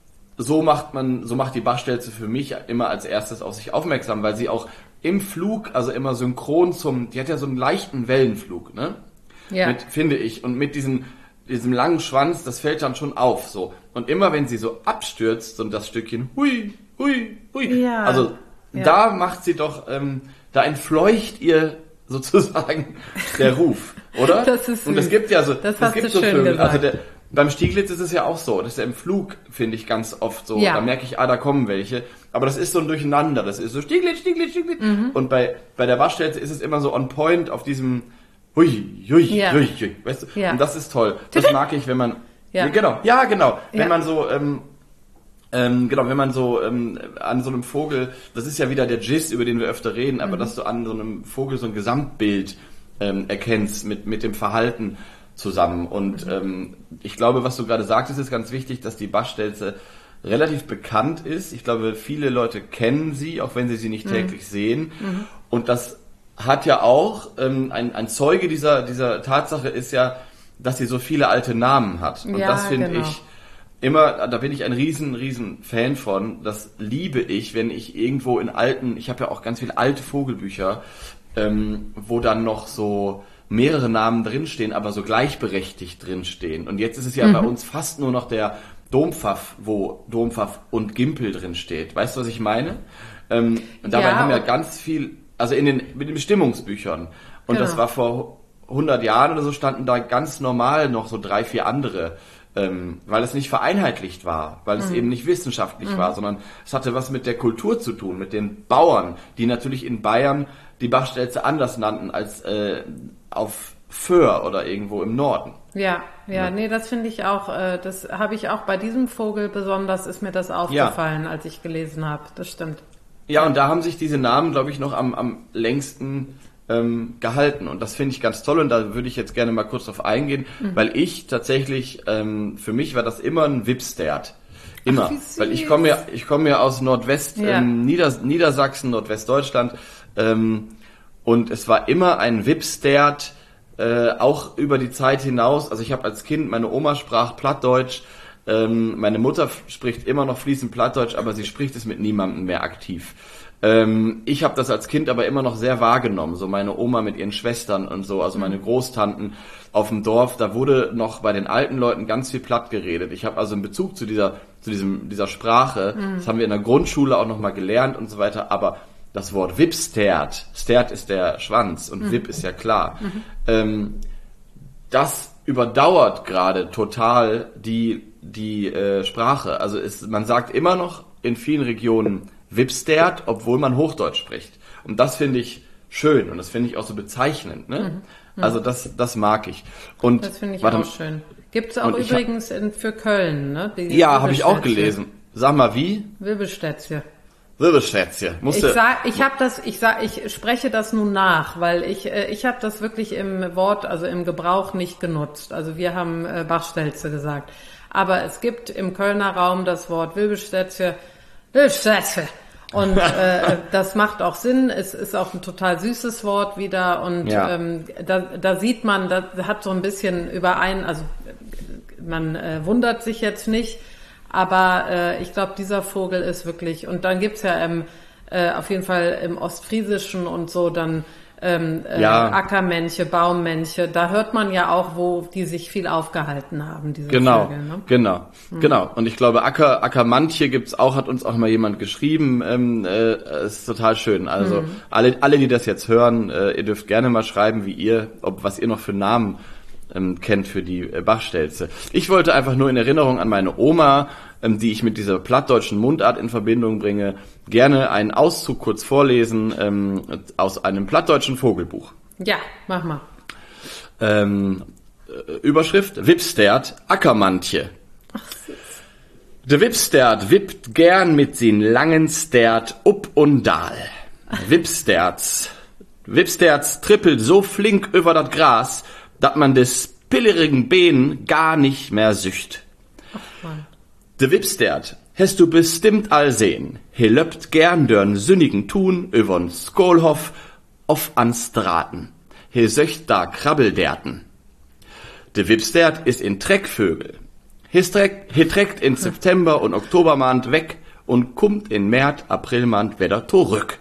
so macht man, so macht die Bachstelze für mich immer als erstes auf sich aufmerksam, weil sie auch im Flug, also immer synchron zum, die hat ja so einen leichten Wellenflug, ne? Ja. Mit, finde ich, und mit diesem, diesem langen Schwanz, das fällt dann schon auf, so. Und immer wenn sie so abstürzt und das Stückchen, hui, hui, hui, Ja. also Ja. da macht sie doch, ähm, da entfleucht ihr sozusagen der Ruf, oder? Das ist und es süß. gibt ja so, Das es hast gibt du so schön Vögel, gesagt. also der, beim Stieglitz ist es ja auch so, dass er im Flug, finde ich, ganz oft so, Ja. da merke ich, ah, da kommen welche, aber das ist so ein Durcheinander, das ist so Stieglitz, Stieglitz, Stieglitz, Mhm. und bei, bei der Bachstelze ist es immer so on point auf diesem hui, hui, Ja. hui, hui, weißt du, Ja. und das ist toll, das mag ich, wenn man, Ja. ja, genau, ja, genau, wenn Ja. man so, ähm, ähm, genau, wenn man so ähm, an so einem Vogel, das ist ja wieder der Gist, über den wir öfter reden, aber Mhm. dass du an so einem Vogel so ein Gesamtbild ähm, erkennst mit, mit dem Verhalten zusammen. Und ähm, ich glaube, was du gerade sagtest, ist ganz wichtig, dass die Bachstelze relativ bekannt ist. Ich glaube, viele Leute kennen sie, auch wenn sie sie nicht täglich sehen. Und das hat ja auch, ähm, ein, ein Zeuge dieser, dieser Tatsache ist ja, dass sie so viele alte Namen hat. Und Ja, das finde genau. ich immer, da bin ich ein riesen, riesen Fan von. Das liebe ich, wenn ich irgendwo in alten, ich habe ja auch ganz viele alte Vogelbücher, ähm, wo dann noch so mehrere Namen drinstehen, aber so gleichberechtigt drinstehen. Und jetzt ist es ja Mhm. bei uns fast nur noch der Dompfaff, wo Dompfaff und Gimpel drin steht. Weißt du, was ich meine? Ähm, und dabei Ja, haben ja und- ganz viel, also in den, mit den Bestimmungsbüchern. Und das Genau. war vor hundert Jahren oder so, standen da ganz normal noch so drei, vier andere, ähm, weil es nicht vereinheitlicht war, weil es eben nicht wissenschaftlich war, sondern es hatte was mit der Kultur zu tun, mit den Bauern, die natürlich in Bayern die Bachstelze anders nannten als äh, auf Föhr oder irgendwo im Norden. Ja, ja, nee, das finde ich auch, äh, das habe ich auch bei diesem Vogel besonders, ist mir das aufgefallen, als ich gelesen habe. Das stimmt. Ja, und da haben sich diese Namen, glaube ich, noch am, am längsten ähm, gehalten. Und das finde ich ganz toll und da würde ich jetzt gerne mal kurz drauf eingehen, weil ich tatsächlich, ähm, für mich war das immer ein Wipstert. Immer. Ach, wie süß. Weil ich komme ja, ich komme ja aus Nordwest, Ja. ähm, Nieder, Niedersachsen, Nordwestdeutschland. Ähm, und es war immer ein Wipstert, äh, auch über die Zeit hinaus. Also ich habe als Kind, meine Oma sprach Plattdeutsch, ähm, meine Mutter f- spricht immer noch fließend Plattdeutsch, aber sie spricht es mit niemandem mehr aktiv. Ähm, ich habe das als Kind aber immer noch sehr wahrgenommen, so meine Oma mit ihren Schwestern und so, also meine Großtanten auf dem Dorf, da wurde noch bei den alten Leuten ganz viel platt geredet. Ich habe also einen Bezug zu dieser zu diesem dieser Sprache, das haben wir in der Grundschule auch noch mal gelernt und so weiter, aber das Wort Wipstert, Stert ist der Schwanz und Wip ist ja klar, ähm, das überdauert gerade total die die äh, Sprache. Also es, man sagt immer noch in vielen Regionen Wipstert, obwohl man Hochdeutsch spricht. Und das finde ich schön und das finde ich auch so bezeichnend. Ne? Also das das mag ich. Und Das finde ich warte auch mal, schön. Gibt's auch Und ich hab- übrigens in, für Köln, ne? Die Ja, habe ich auch Wirbelstätzchen. gelesen. Sag mal wie? Wirbelstätzchen. Wirbelschätzchen. Ich Musste. sag, ich habe das, ich sag, ich spreche das nun nach, weil ich, äh, ich habe das wirklich im Wort, also im Gebrauch nicht genutzt. Also wir haben äh, Bachstelze gesagt, aber es gibt im Kölner Raum das Wort Wirbelstätzchen, Wirbelstätzchen. Und äh, das macht auch Sinn. Es ist auch ein total süßes Wort wieder und Ja. ähm, da, da sieht man, das hat so ein bisschen überein, also man äh, wundert sich jetzt nicht. Aber äh, ich glaube, dieser Vogel ist wirklich, und dann gibt's ja im, äh, auf jeden Fall im Ostfriesischen und so dann ähm, äh, Ja. Ackermänche, Baummänche, da hört man ja auch, wo die sich viel aufgehalten haben, diese Genau, Vögel. Ne? genau, mhm. genau. Und ich glaube, Acker, Ackermantche gibt's auch, hat uns auch mal jemand geschrieben. Ähm, äh, ist total schön. Also mhm. alle, alle, die das jetzt hören, äh, ihr dürft gerne mal schreiben, wie ihr, ob was ihr noch für Namen ähm, kennt für die äh, Bachstelze. Ich wollte einfach nur in Erinnerung an meine Oma, ähm, die ich mit dieser plattdeutschen Mundart in Verbindung bringe, gerne einen Auszug kurz vorlesen ähm, aus einem plattdeutschen Vogelbuch. Ja, mach mal. Ähm, Überschrift: Wipstert, Ackermantje. Ach, süß. De Wipstert wippt gern mit sin langen Stert up und dal. Wipsterts, Wipsterts trippelt so flink über dat Gras, dat man des pillerigen Beenen gar nicht mehr sücht. Ach, Mann. De Wipstert hast du bestimmt all sehen. He löppt gern dörn sünnigen Tun übern Skolhof auf ans Draten. He söcht da Krabbelderten. De Wipstert is in Treckvögel. He treckt in September und Oktobermand weg und kummt in März, Aprilmand wieder zurück.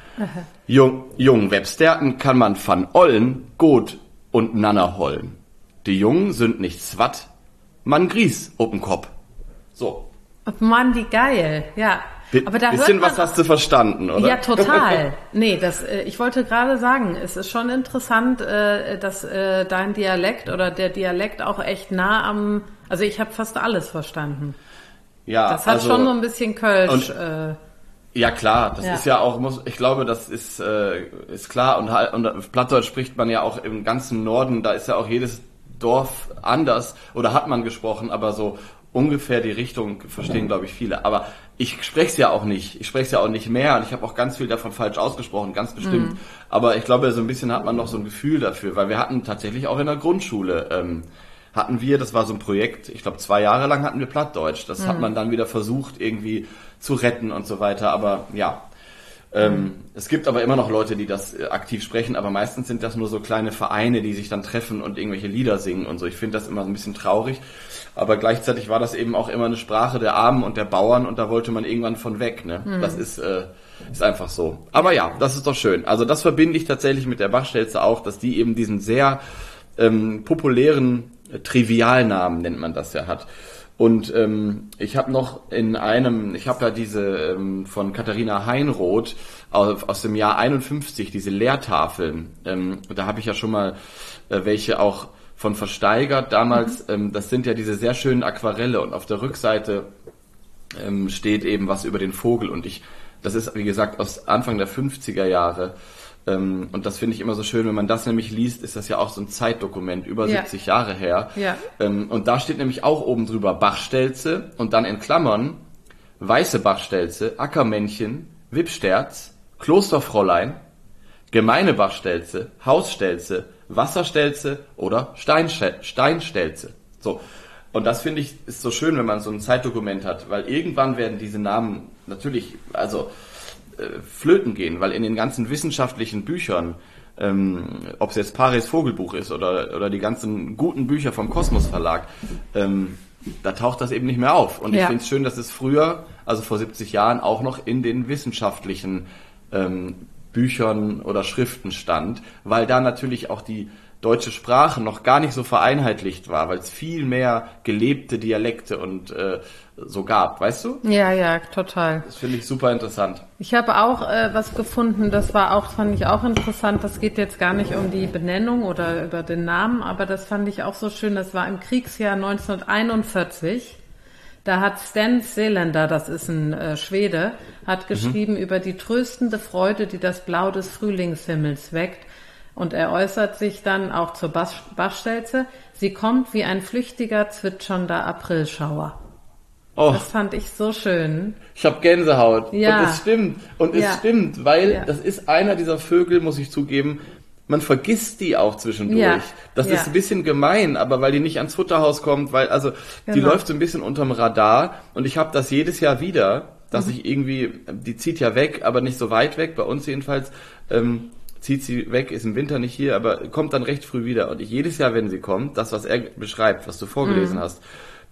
Jung, jung Wipsterten kann man van Ollen, Got und Nanner hollen. Die Jungen sind nicht swat, man Gries oben Kopf. So. Oh Mann, wie geil, ja. Aber da bisschen was hast du verstanden, oder? Ja, total. Nee, das, äh, ich wollte gerade sagen, es ist schon interessant, äh, dass äh, dein Dialekt oder der Dialekt auch echt nah am, also ich habe fast alles verstanden. Ja, das hat also, schon so ein bisschen Kölsch. Und, äh, ja klar, das ja. ist ja auch, muss, ich glaube, das ist äh, ist klar und, und Plattdeutsch spricht man ja auch im ganzen Norden, da ist ja auch jedes Dorf anders oder hat man gesprochen, aber so ungefähr die Richtung verstehen, glaube ich, viele. Aber ich spreche es ja auch nicht. Ich spreche es ja auch nicht mehr und ich habe auch ganz viel davon falsch ausgesprochen, ganz bestimmt. Mhm. Aber ich glaube, so ein bisschen hat man noch so ein Gefühl dafür, weil wir hatten tatsächlich auch in der Grundschule, ähm, hatten wir, das war so ein Projekt, ich glaube zwei Jahre lang hatten wir Plattdeutsch. Das mhm. hat man dann wieder versucht irgendwie zu retten und so weiter. Aber ja, ähm, mhm. es gibt aber immer noch Leute, die das äh, aktiv sprechen, aber meistens sind das nur so kleine Vereine, die sich dann treffen und irgendwelche Lieder singen und so. Ich finde das immer so ein bisschen traurig. Aber gleichzeitig war das eben auch immer eine Sprache der Armen und der Bauern und da wollte man irgendwann von weg, ne? Mhm. Das ist, äh, ist einfach so. Aber ja, das ist doch schön. Also das verbinde ich tatsächlich mit der Bachstelze auch, dass die eben diesen sehr ähm, populären äh, Trivialnamen, nennt man das ja, hat. Und ähm, ich habe noch in einem, ich habe ja diese ähm, von Katharina Heinroth aus, aus dem Jahr einundfünfzig, diese Lehrtafeln. Ähm, da habe ich ja schon mal äh, welche auch von versteigert damals. Mhm. Ähm, das sind ja diese sehr schönen Aquarelle und auf der Rückseite ähm, steht eben was über den Vogel und ich, das ist wie gesagt aus Anfang der fünfziger Jahre ähm, und das finde ich immer so schön, wenn man das nämlich liest, ist das ja auch so ein Zeitdokument, über ja. siebzig Jahre her. Ja. Ähm, und da steht nämlich auch oben drüber Bachstelze und dann in Klammern weiße Bachstelze, Ackermännchen, Wipsterz, Klosterfräulein, gemeine Bachstelze, Hausstelze, Wasserstelze oder Steinste- Steinstelze. So. Und das finde ich ist so schön, wenn man so ein Zeitdokument hat, weil irgendwann werden diese Namen natürlich, also äh, flöten gehen, weil in den ganzen wissenschaftlichen Büchern, ähm, ob es jetzt Paris Vogelbuch ist oder oder die ganzen guten Bücher vom Kosmos Verlag, ähm, da taucht das eben nicht mehr auf. Und ja. ich finde es schön, dass es früher, also vor siebzig Jahren, auch noch in den wissenschaftlichen ähm, Büchern oder Schriften stand, weil da natürlich auch die deutsche Sprache noch gar nicht so vereinheitlicht war, weil es viel mehr gelebte Dialekte und äh, so gab, weißt du? Ja, ja, total. Das finde ich super interessant. Ich habe auch äh, was gefunden, das war auch, fand ich auch interessant, das geht jetzt gar nicht um die Benennung oder über den Namen, aber das fand ich auch so schön, das war im Kriegsjahr neunzehnhunderteinundvierzig. Da hat Sten Seelander, das ist ein äh, Schwede, hat geschrieben mhm. über die tröstende Freude, die das Blau des Frühlingshimmels weckt. Und er äußert sich dann auch zur Bach- Bachstelze. Sie kommt wie ein flüchtiger, zwitschernder Aprilschauer. Oh. Das fand ich so schön. Ich habe Gänsehaut. Ja. Und es stimmt. Und es ja. stimmt, weil ja. das ist einer dieser Vögel, muss ich zugeben, man vergisst die auch zwischendurch. Ja. Das ja. ist ein bisschen gemein, aber weil die nicht ans Futterhaus kommt, weil also genau. die läuft so ein bisschen unterm Radar und ich habe das jedes Jahr wieder, dass mhm. ich irgendwie, die zieht ja weg, aber nicht so weit weg, bei uns jedenfalls, ähm, zieht sie weg, ist im Winter nicht hier, aber kommt dann recht früh wieder. Und ich jedes Jahr, wenn sie kommt, das, was er beschreibt, was du vorgelesen mhm. hast,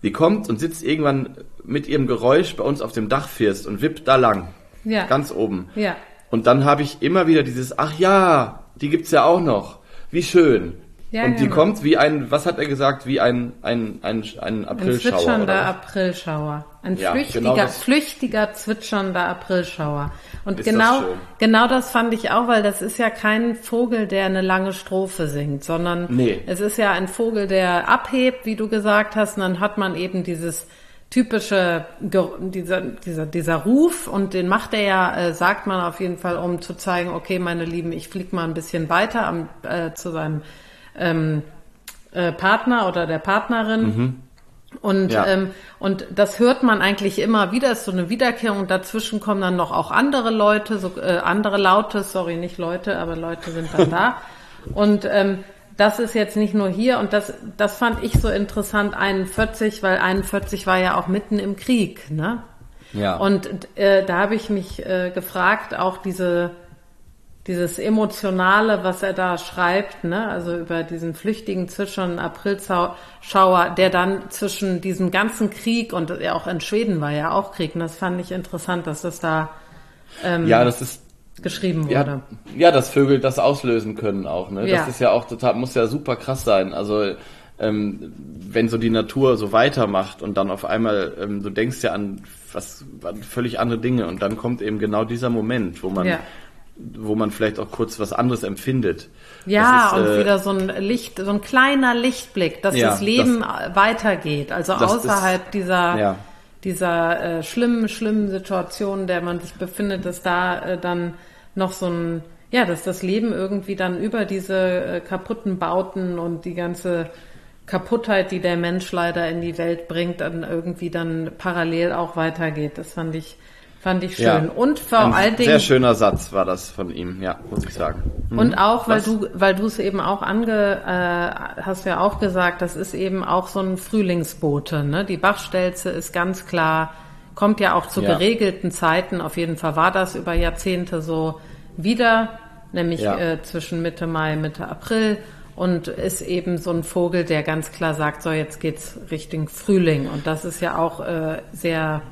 Die kommt und sitzt irgendwann mit ihrem Geräusch bei uns auf dem Dachfirst und wippt da lang. Ja. Ganz oben. Ja. Und dann habe ich immer wieder dieses, ach ja, die gibt's ja auch noch. Wie schön. Ja, und die genau. kommt wie ein, was hat er gesagt, wie ein, ein, ein, ein Aprilschauer. Ein zwitschernder oder was? Aprilschauer. Ein Ja, flüchtiger, genau das- flüchtiger, zwitschernder Aprilschauer. Und Ist das genau, schön. genau das fand ich auch, weil das ist ja kein Vogel, der eine lange Strophe singt, sondern Nee. es ist ja ein Vogel, der abhebt, wie du gesagt hast, und dann hat man eben dieses typische, Ge- dieser, dieser, dieser Ruf, und den macht er ja, äh, sagt man auf jeden Fall, um zu zeigen, okay, meine Lieben, ich flieg mal ein bisschen weiter am, äh, zu seinem, ähm, äh, Partner oder der Partnerin. Mhm. Und, Ja. ähm, und das hört man eigentlich immer wieder, ist so eine Wiederkehrung, und dazwischen kommen dann noch auch andere Leute, so, äh, andere Laute, sorry, nicht Leute, aber Leute sind dann da. Und ähm, das ist jetzt nicht nur hier, und das, das fand ich so interessant, einundvierzig, weil einundvierzig war ja auch mitten im Krieg, ne? Ja. Und äh, da habe ich mich äh, gefragt, auch diese dieses Emotionale, was er da schreibt, ne, also über diesen flüchtigen, zwitschernden Aprilschauer, der dann zwischen diesem ganzen Krieg, und auch in Schweden war ja auch Krieg, und das fand ich interessant, dass das da ähm, ja, das ist, geschrieben ja, wurde. ja, dass Vögel das auslösen können auch, ne? Ja. Das ist ja auch total, muss ja super krass sein. Also, ähm, wenn so die Natur so weitermacht und dann auf einmal, ähm, du denkst ja an was, an völlig andere Dinge, und dann kommt eben genau dieser Moment, wo man, Ja. wo man vielleicht auch kurz was anderes empfindet. Ja, Das ist, und äh, wieder so ein Licht, so ein kleiner Lichtblick, dass Ja, das Leben weitergeht, also das außerhalb ist- dieser ja. dieser äh, schlimmen, schlimmen Situation, in der man sich befindet, dass da äh, dann noch so ein, ja, dass das Leben irgendwie dann über diese äh, kaputten Bauten und die ganze Kaputtheit, die der Mensch leider in die Welt bringt, dann irgendwie dann parallel auch weitergeht. Das fand ich, fand ich schön. Ja. Und vor Ein allen Dingen. sehr schöner Satz war das von ihm, ja, muss ich sagen. Mhm. Und auch, weil Was? du, weil du es eben auch ange, äh, hast ja auch gesagt, das ist eben auch so ein Frühlingsbote, ne? Die Bachstelze ist ganz klar, kommt ja auch zu Ja. geregelten Zeiten. Auf jeden Fall war das über Jahrzehnte so wieder, nämlich Ja. äh, zwischen Mitte Mai, Mitte April, und ist eben so ein Vogel, der ganz klar sagt, so jetzt geht's Richtung Frühling, und das ist ja auch äh, sehr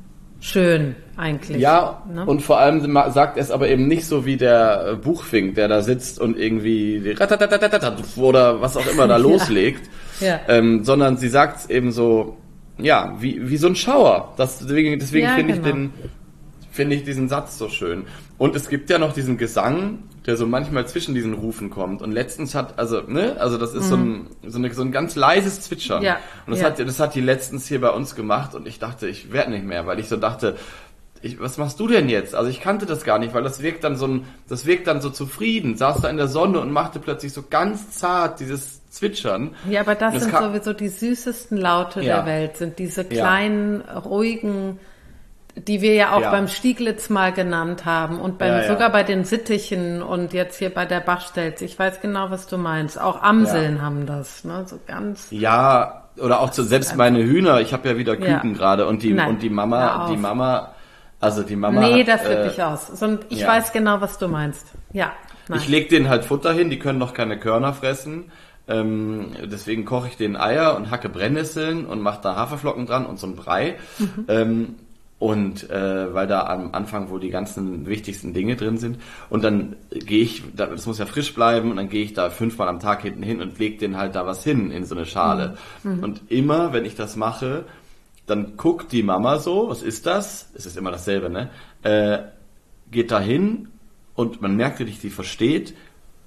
schön eigentlich. Ja, ne? und vor allem ma- sagt er es aber eben nicht so wie der äh, Buchfink, der da sitzt und irgendwie die ratatatatatatat oder was auch immer da Ja. loslegt, Ja. ähm, sondern sie sagt es eben so, ja, wie, wie so ein Schauer. Das, deswegen deswegen Ja, finde ich genau. den, finde ich diesen Satz so schön. Und es gibt ja noch diesen Gesang, der so manchmal zwischen diesen Rufen kommt. Und letztens hat, also, ne, also das ist so ein, so, eine, so ein ganz leises Zwitschern. Ja, Und das ja. hat, das hat die letztens hier bei uns gemacht, und ich dachte, ich werde nicht mehr, weil ich so dachte, ich, was machst du denn jetzt? Also ich kannte das gar nicht, weil das wirkt dann so ein, das wirkt dann so zufrieden, saß da in der Sonne und machte plötzlich so ganz zart dieses Zwitschern. Ja, aber das Und es sind kam- sowieso die süßesten Laute Ja. der Welt, sind diese Ja. kleinen, ruhigen, die wir ja auch Ja. beim Stieglitz mal genannt haben, und beim, Ja, ja. sogar bei den Sittichen und jetzt hier bei der Bachstelze. Ich weiß genau, was du meinst. Auch Amseln Ja. haben das, ne? So ganz. Ja, oder auch zu, selbst meine Hühner, ich habe ja wieder Küken Ja. gerade, und die, Nein, und die hör Mama, auf. die Mama, also die Mama. Nee, hat, da flippe äh, ich aus. So, ich ja. weiß genau, was du meinst. Ja, nein. Ich leg denen halt Futter hin, die können noch keine Körner fressen. Ähm, deswegen koche ich denen Eier und hacke Brennnesseln und mache da Haferflocken dran und so ein Brei. Mhm. Ähm, und äh, weil da am Anfang wohl die ganzen wichtigsten Dinge drin sind. Und dann gehe ich, da- das muss ja frisch bleiben, und dann gehe ich da fünfmal am Tag hinten hin und leg denen halt da was hin in so eine Schale. Mhm. Und immer, wenn ich das mache, dann guckt die Mama so, was ist das? Es ist immer dasselbe, ne? Äh, geht da hin, und man merkt wirklich, die versteht,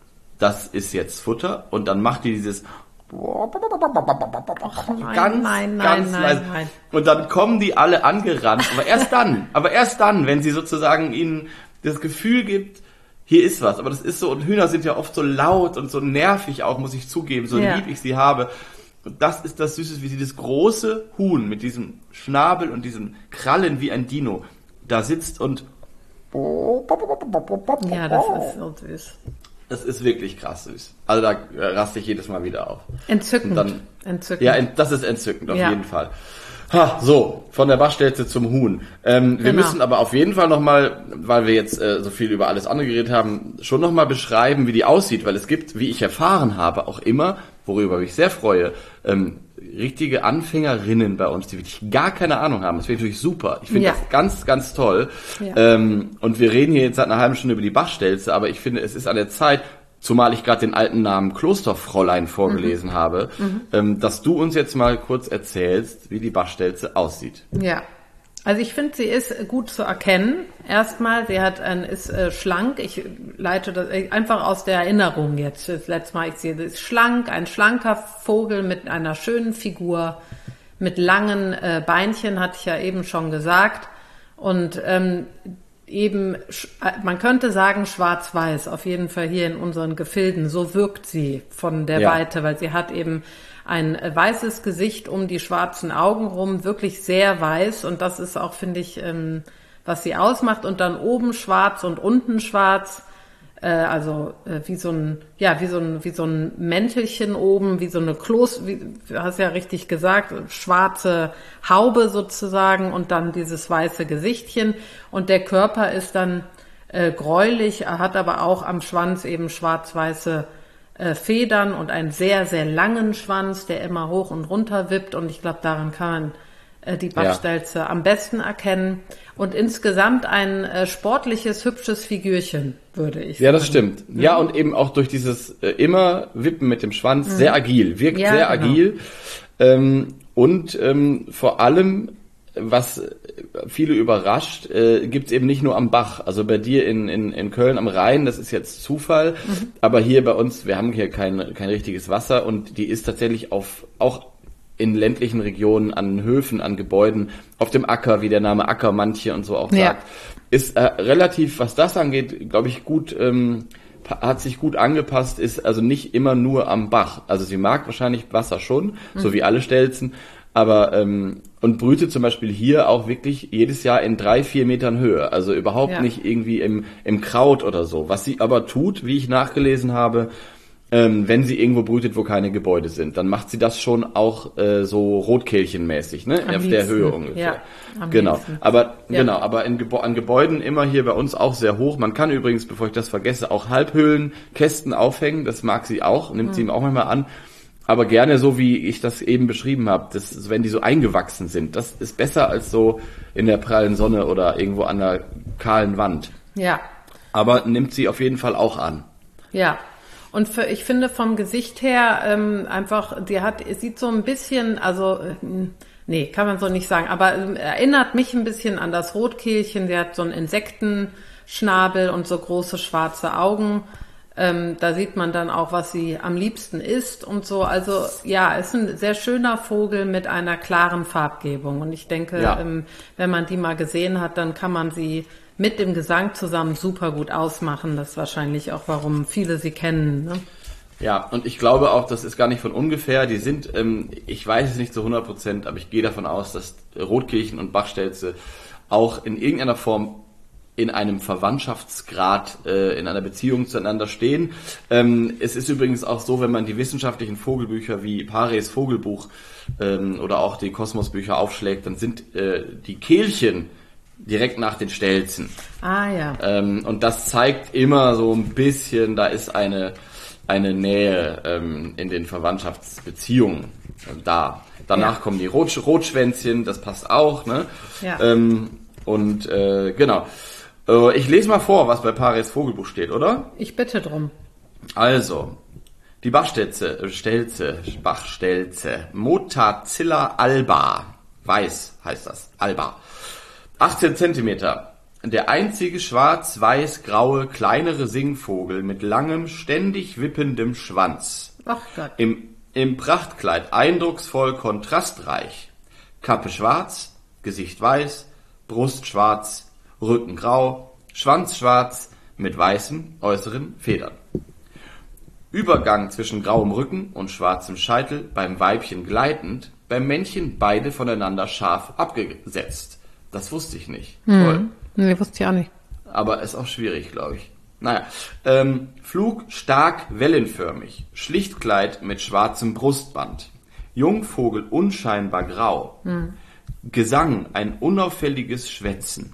das ist jetzt Futter, und dann macht die dieses nein, ganz, nein, nein, ganz nein, leise. nein. Und dann kommen die alle angerannt, aber erst dann, aber erst dann, wenn sie sozusagen ihnen das Gefühl gibt, hier ist was. Aber das ist so, und Hühner sind ja oft so laut und so nervig auch, muss ich zugeben, so Ja. lieb ich sie habe. Und das ist das Süße, wie sie das große Huhn mit diesem Schnabel und diesen Krallen wie ein Dino da sitzt und Ja, das ist so süß. das ist wirklich krass süß. Also da äh, raste ich jedes Mal wieder auf. Entzückend. Und dann- Entzückend. Ja, ent- das ist entzückend, auf Ja. jeden Fall. Ha, so, von der Bachstelze zum Huhn. Ähm, wir Genau. müssen aber auf jeden Fall nochmal, weil wir jetzt äh, so viel über alles andere geredet haben, schon nochmal beschreiben, wie die aussieht, weil es gibt, wie ich erfahren habe, auch immer, worüber ich sehr freue, ähm, richtige Anfängerinnen bei uns, die wirklich gar keine Ahnung haben. Das finde ich natürlich super. Ich finde Ja. das ganz, ganz toll. Ja. Ähm, und wir reden hier jetzt seit einer halben Stunde über die Bachstelze, aber ich finde, es ist an der Zeit, zumal ich gerade den alten Namen Klosterfräulein vorgelesen mhm. habe, mhm. Ähm, dass du uns jetzt mal kurz erzählst, wie die Bachstelze aussieht. Ja. Also ich finde, sie ist gut zu erkennen. Erstmal, sie hat ein, ist äh, schlank. Ich leite das einfach aus der Erinnerung jetzt. Das letzte Mal, ich sehe, sie ist schlank, ein schlanker Vogel mit einer schönen Figur, mit langen äh, Beinchen, hatte ich ja eben schon gesagt. Und ähm, eben, man könnte sagen schwarz-weiß, auf jeden Fall hier in unseren Gefilden. So wirkt sie von der ja. Weite, weil sie hat eben ein weißes Gesicht um die schwarzen Augen rum, wirklich sehr weiß, und das ist auch, finde ich, ähm, was sie ausmacht. Und dann oben schwarz und unten schwarz, äh, also äh, wie so ein, ja, wie so ein, wie so ein Mäntelchen oben, wie so eine Kloß, wie, du hast ja richtig gesagt, schwarze Haube sozusagen und dann dieses weiße Gesichtchen. Und der Körper ist dann äh, gräulich, hat aber auch am Schwanz eben schwarz-weiße Federn und einen sehr, sehr langen Schwanz, der immer hoch und runter wippt. Und ich glaube, daran kann man äh, die Bachstelze ja. am besten erkennen. Und insgesamt ein äh, sportliches, hübsches Figürchen, würde ich sagen. Ja, das stimmt. Mhm. Ja, und eben auch durch dieses äh, immer Wippen mit dem Schwanz, mhm. sehr agil, wirkt ja, sehr genau. agil. Ähm, und ähm, vor allem, was viele überrascht, äh, gibt's eben nicht nur am Bach. Also bei dir in, in, in Köln am Rhein, das ist jetzt Zufall, mhm. aber hier bei uns, wir haben hier kein, kein richtiges Wasser, und die ist tatsächlich auf, auch in ländlichen Regionen, an Höfen, an Gebäuden, auf dem Acker, wie der Name Ackermantche und so auch ja. sagt, ist äh, relativ, was das angeht, glaube ich, gut, ähm, hat sich gut angepasst, ist also nicht immer nur am Bach. Also sie mag wahrscheinlich Wasser schon, mhm. so wie alle Stelzen, aber ähm, und brütet zum Beispiel hier auch wirklich jedes Jahr in drei, vier Metern Höhe. Also überhaupt ja. nicht irgendwie im, im Kraut oder so. Was sie aber tut, wie ich nachgelesen habe, ähm, wenn sie irgendwo brütet, wo keine Gebäude sind, dann macht sie das schon auch äh, so Rotkehlchenmäßig, ne? Am Auf liebsten. Der Höhe ungefähr. Ja, am genau. liebsten. Aber ja. genau, aber in Gebo- an Gebäuden immer hier bei uns auch sehr hoch. Man kann übrigens, bevor ich das vergesse, auch Halbhöhlenkästen aufhängen. Das mag sie auch, nimmt hm. sie ihm auch manchmal an. Aber gerne so, wie ich das eben beschrieben habe, das, wenn die so eingewachsen sind. Das ist besser als so in der prallen Sonne oder irgendwo an der kahlen Wand. Ja. Aber nimmt sie auf jeden Fall auch an. Ja. Und für, ich finde vom Gesicht her ähm, einfach, die hat, sieht so ein bisschen, also äh, nee, kann man so nicht sagen, aber äh, erinnert mich ein bisschen an das Rotkehlchen. Die hat so einen Insektenschnabel und so große schwarze Augen. Ähm, da sieht man dann auch, was sie am liebsten isst und so. Also ja, ist ein sehr schöner Vogel mit einer klaren Farbgebung. Und ich denke, ja. ähm, wenn man die mal gesehen hat, dann kann man sie mit dem Gesang zusammen super gut ausmachen. Das ist wahrscheinlich auch, warum viele sie kennen. Ne? Ja, und ich glaube auch, das ist gar nicht von ungefähr. Die sind, ähm, ich weiß es nicht zu hundert Prozent, aber ich gehe davon aus, dass Rotkehlchen und Bachstelze auch in irgendeiner Form in einem Verwandtschaftsgrad, äh, in einer Beziehung zueinander stehen. Ähm, es ist übrigens auch so, wenn man die wissenschaftlichen Vogelbücher wie Pares Vogelbuch ähm, oder auch die Kosmosbücher aufschlägt, dann sind äh, die Kehlchen direkt nach den Stelzen. Ah ja. Ähm, und das zeigt immer so ein bisschen, da ist eine eine Nähe ähm, in den Verwandtschaftsbeziehungen äh, da. Danach ja. kommen die Rot- Rotschwänzchen, das passt auch, ne? Ja. Ähm, und äh, genau. Äh, ich lese mal vor, was bei Pares Vogelbuch steht, oder? Ich bitte drum. Also, die Bachstelze, äh, Stelze, Bachstelze, Motacilla alba, weiß heißt das, alba, achtzehn Zentimeter. Der einzige schwarz-weiß-graue, kleinere Singvogel mit langem, ständig wippendem Schwanz. Ach Gott. Im, im Prachtkleid eindrucksvoll kontrastreich. Kappe schwarz, Gesicht weiß, Brust schwarz, Rücken grau, Schwanz schwarz mit weißen äußeren Federn. Übergang zwischen grauem Rücken und schwarzem Scheitel beim Weibchen gleitend, beim Männchen beide voneinander scharf abgesetzt. Das wusste ich nicht. Hm. Toll. Nee, wusste ich auch nicht. Aber ist auch schwierig, glaube ich. Naja, ähm, Flug stark wellenförmig, Schlichtkleid mit schwarzem Brustband, Jungvogel unscheinbar grau, hm. Gesang ein unauffälliges Schwätzen,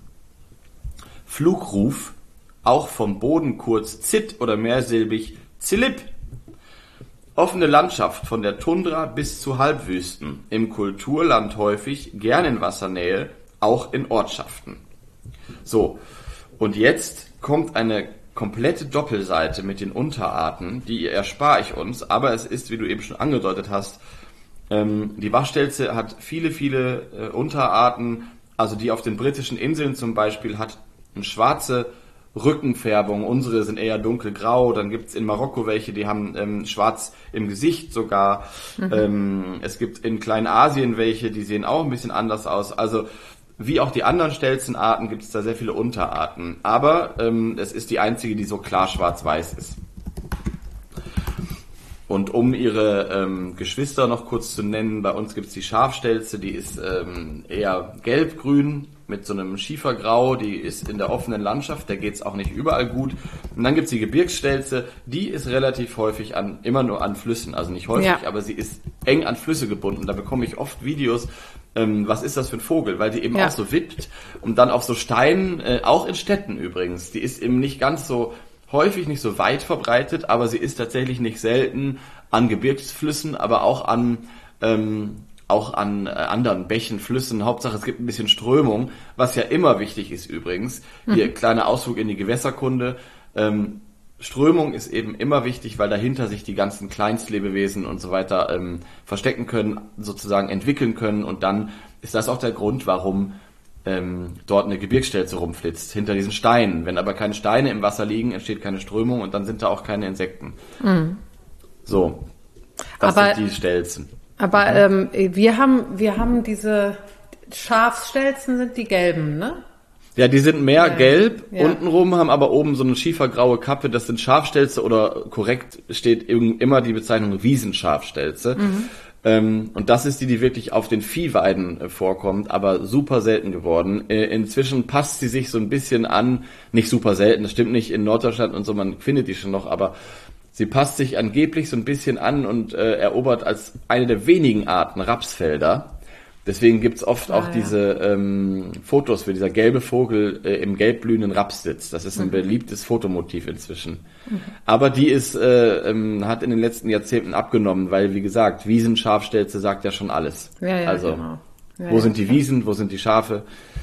Flugruf, auch vom Boden kurz zitt oder mehrsilbig zillip, Offene Landschaft von der Tundra bis zu Halbwüsten, im Kulturland häufig, gern in Wassernähe, auch in Ortschaften. So, und jetzt kommt eine komplette Doppelseite mit den Unterarten, die erspare ich uns, aber es ist, wie du eben schon angedeutet hast, ähm, die Bachstelze hat viele, viele äh, Unterarten, also die auf den britischen Inseln zum Beispiel hat eine schwarze Rückenfärbung, unsere sind eher dunkelgrau, dann gibt's in Marokko welche, die haben ähm, schwarz im Gesicht sogar, mhm. ähm, es gibt in Kleinasien welche, die sehen auch ein bisschen anders aus, also wie auch die anderen Stelzenarten gibt es da sehr viele Unterarten, aber ähm, es ist die einzige, die so klar schwarz-weiß ist. Und um ihre ähm, Geschwister noch kurz zu nennen, bei uns gibt es die Schafstelze, die ist ähm, eher gelb-grün mit so einem Schiefergrau, die ist in der offenen Landschaft, da geht's auch nicht überall gut. Und dann gibt's die Gebirgsstelze, die ist relativ häufig an, immer nur an Flüssen, also nicht häufig, ja. aber sie ist eng an Flüsse gebunden. Da bekomme ich oft Videos, ähm, was ist das für ein Vogel, weil die eben ja. auch so wippt und dann auf so Steinen, äh, auch in Städten übrigens, die ist eben nicht ganz so häufig, nicht so weit verbreitet, aber sie ist tatsächlich nicht selten an Gebirgsflüssen, aber auch an ähm, auch an äh, anderen Bächen, Flüssen. Hauptsache, es gibt ein bisschen Strömung, was ja immer wichtig ist übrigens. Hier, mhm. kleiner Ausflug in die Gewässerkunde. Ähm, Strömung ist eben immer wichtig, weil dahinter sich die ganzen Kleinstlebewesen und so weiter ähm, verstecken können, sozusagen entwickeln können. Und dann ist das auch der Grund, warum ähm, dort eine Gebirgsstelze rumflitzt, hinter diesen Steinen. Wenn aber keine Steine im Wasser liegen, entsteht keine Strömung und dann sind da auch keine Insekten. Mhm. So, das aber sind die Stelzen. Aber ähm, wir haben wir haben diese Schafstelzen, sind die gelben, ne? Ja, die sind mehr ja. gelb, ja. untenrum haben aber oben so eine schiefergraue Kappe, das sind Schafstelze oder korrekt steht immer die Bezeichnung Wiesenschafstelze. Mhm. Ähm, und das ist die, die wirklich auf den Viehweiden äh, vorkommt, aber super selten geworden. Äh, inzwischen passt sie sich so ein bisschen an, nicht super selten, das stimmt nicht, in Norddeutschland und so, man findet die schon noch, aber sie passt sich angeblich so ein bisschen an und äh, erobert als eine der wenigen Arten Rapsfelder. Deswegen gibt's oft ah, auch ja. diese ähm, Fotos, wie dieser gelbe Vogel äh, im gelbblühenden Raps sitzt. Das ist ein mhm. beliebtes Fotomotiv inzwischen. Mhm. Aber die ist äh, ähm, hat in den letzten Jahrzehnten abgenommen, weil, wie gesagt, Wiesenschafstelze sagt ja schon alles. Ja, ja, also, genau. Ja, wo ja, sind die Wiesen, wo sind die Schafe?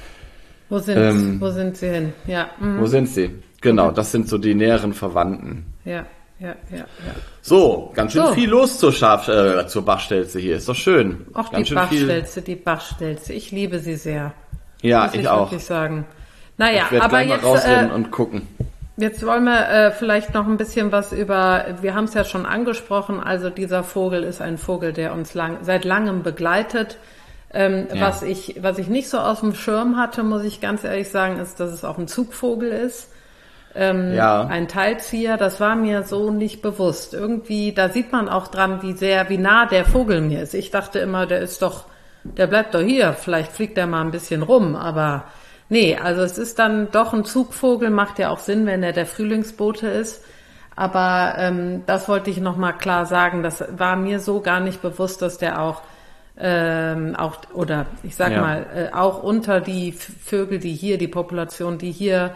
Wo sind, ähm, wo sind sie hin? Ja. Mhm. Wo sind sie? Genau, okay. Das sind so die näheren Verwandten. Ja. Ja, ja, ja. So, ganz schön so. viel los zur Schaf, äh, zur Bachstelze hier. Ist doch schön. Auch ganz die Bachstelze, die Bachstelze. Ich liebe sie sehr. Ja, ich, ich auch. Muss ich sagen. Naja, ich aber gleich jetzt mal rausrennen äh, und gucken. Jetzt wollen wir äh, vielleicht noch ein bisschen was über. Wir haben es ja schon angesprochen. Also dieser Vogel ist ein Vogel, der uns lang, seit langem begleitet. Ähm, ja. Was ich, was ich nicht so aus dem Schirm hatte, muss ich ganz ehrlich sagen, ist, dass es auch ein Zugvogel ist. Ähm, ja. Ein Teilzieher, das war mir so nicht bewusst. Irgendwie, da sieht man auch dran, wie sehr, wie nah der Vogel mir ist. Ich dachte immer, der ist doch, der bleibt doch hier, vielleicht fliegt er mal ein bisschen rum, aber nee, also es ist dann doch ein Zugvogel, macht ja auch Sinn, wenn er der Frühlingsbote ist. Aber ähm, das wollte ich nochmal klar sagen, das war mir so gar nicht bewusst, dass der auch, ähm, auch oder ich sag ja. mal, äh, auch unter die Vögel, die hier, die Population, die hier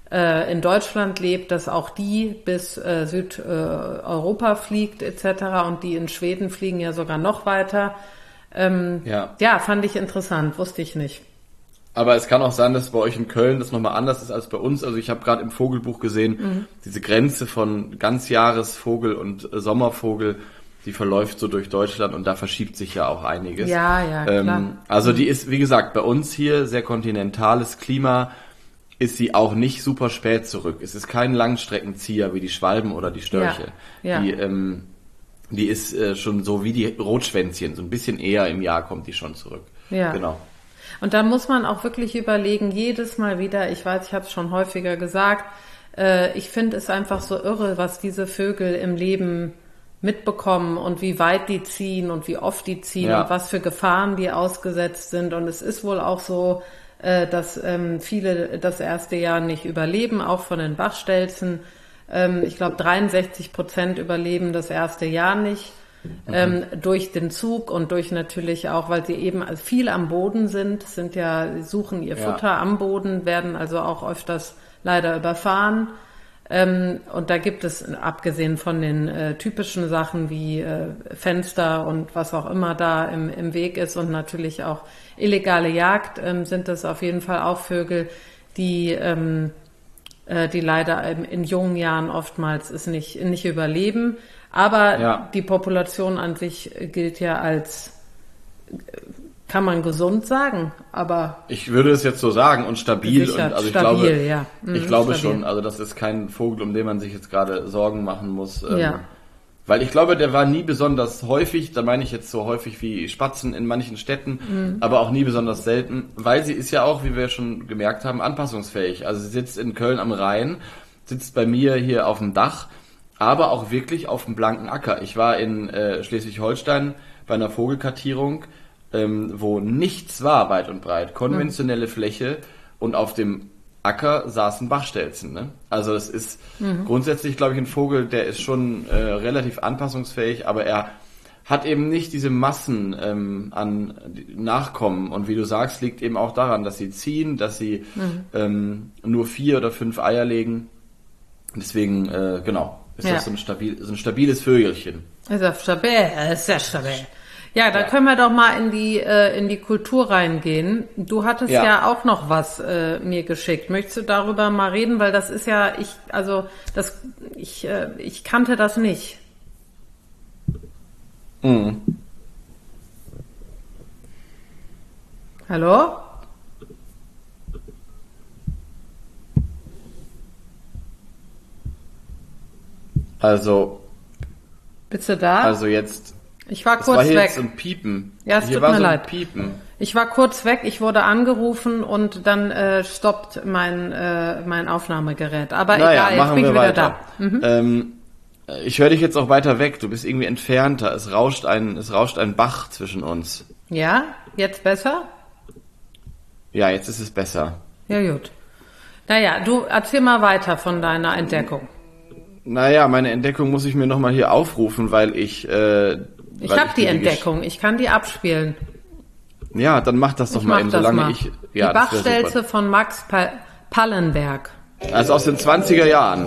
in Deutschland lebt, dass auch die bis äh, Südeuropa äh, fliegt et cetera und die in Schweden fliegen ja sogar noch weiter. Ähm, ja. ja, fand ich interessant, wusste ich nicht. Aber es kann auch sein, dass bei euch in Köln das nochmal anders ist als bei uns. Also ich habe gerade im Vogelbuch gesehen, mhm. diese Grenze von Ganzjahresvogel und äh, Sommervogel, die verläuft so durch Deutschland und da verschiebt sich ja auch einiges. Ja, ja, klar. Ähm, also die ist, wie gesagt, bei uns hier sehr kontinentales Klima, ist sie auch nicht super spät zurück. Es ist kein Langstreckenzieher wie die Schwalben oder die Störche. Ja, ja. Die, ähm, die ist äh, schon so wie die Rotschwänzchen, so ein bisschen eher im Jahr kommt die schon zurück. Ja. Genau. Und dann muss man auch wirklich überlegen, jedes Mal wieder, ich weiß, ich habe es schon häufiger gesagt, äh, ich finde es einfach so irre, was diese Vögel im Leben mitbekommen und wie weit die ziehen und wie oft die ziehen ja. und was für Gefahren die ausgesetzt sind. Und es ist wohl auch so, dass ähm, viele das erste Jahr nicht überleben, auch von den Bachstelzen. Ähm, ich glaube, dreiundsechzig Prozent überleben das erste Jahr nicht, mhm. ähm, durch den Zug und durch natürlich auch, weil sie eben viel am Boden sind, sind ja, suchen ihr Futter ja. am Boden, werden also auch öfters leider überfahren. Ähm, und da gibt es, abgesehen von den äh, typischen Sachen wie äh, Fenster und was auch immer da im, im Weg ist und natürlich auch illegale Jagd, ähm, sind das auf jeden Fall auch Vögel, die, ähm, äh, die leider in, in jungen Jahren oftmals es nicht, nicht überleben. Aber ja. die Population an sich gilt ja als, kann man gesund sagen, aber ich würde es jetzt so sagen und stabil gesichert. und also ich stabil, glaube, ja. Mhm, ich glaube stabil. schon, also das ist kein Vogel, um den man sich jetzt gerade Sorgen machen muss, ähm, Ja. weil ich glaube, der war nie besonders häufig, da meine ich jetzt so häufig wie Spatzen in manchen Städten, Mhm. aber auch nie besonders selten, weil sie ist ja auch, wie wir schon gemerkt haben, anpassungsfähig. Also sie sitzt in Köln am Rhein, sitzt bei mir hier auf dem Dach, aber auch wirklich auf dem blanken Acker. Ich war in äh, Schleswig-Holstein bei einer Vogelkartierung, ähm, wo nichts war weit und breit, konventionelle mhm. Fläche und auf dem Acker saßen Bachstelzen. Ne? Also es ist mhm. grundsätzlich, glaube ich, ein Vogel, der ist schon äh, relativ anpassungsfähig, aber er hat eben nicht diese Massen ähm, an Nachkommen. Und wie du sagst, liegt eben auch daran, dass sie ziehen, dass sie mhm. ähm, nur vier oder fünf Eier legen. Deswegen, äh, genau, ist ja. das so ein, stabil, so ein stabiles Vögelchen. Ist ja stabil, ist sehr stabil. Ja, da ja. können wir doch mal in die äh, in die Kultur reingehen. Du hattest ja, ja auch noch was äh, mir geschickt. Möchtest du darüber mal reden, weil das ist ja ich also das ich äh, ich kannte das nicht. Mhm. Hallo? Also bist du da? Also jetzt Ich war es kurz war hier weg. Jetzt so ein Piepen. Ja, es hier tut war mir so ein leid. Piepen. Ich war kurz weg, ich wurde angerufen und dann äh, stoppt mein äh, mein Aufnahmegerät. Aber naja, egal, machen jetzt bin wir ich wieder weiter. da. Mhm. Ähm, ich höre dich jetzt auch weiter weg. Du bist irgendwie entfernter. Es rauscht ein, es rauscht ein Bach zwischen uns. Ja, jetzt besser? Ja, jetzt ist es besser. Ja, gut. Naja, du erzähl mal weiter von deiner Entdeckung. Naja, meine Entdeckung muss ich mir nochmal hier aufrufen, weil ich... Äh, ich habe die Entdeckung, ich kann die abspielen. Ja, dann mach das doch ich mal mach eben, das solange mal. ich... Ja, die Bachstelze von Max pa- Pallenberg. Also aus den zwanziger Jahren.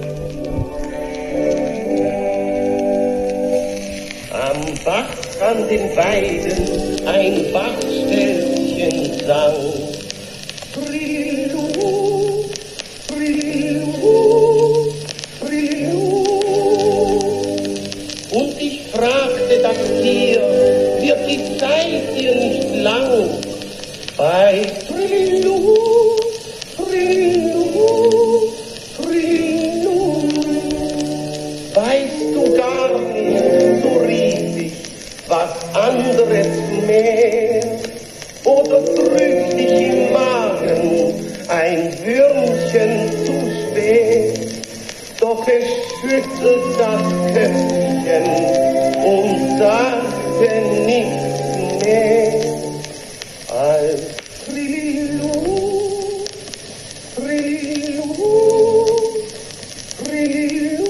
Am Bachrand in Weiden ein Bachstelzchen sang. Brillu, brillu, brillu. Und ich fragte das Tier, wird die Zeit hier nicht lang? Bei Brillu, brillu, brillu. Weißt du gar nicht, so riesig, was anderes mehr? Oder drückt dich im Magen ein Würmchen zu spät? Doch es schüttelt das Köpfchen und sagte nichts mehr als Brillu, Brillu, Brillu.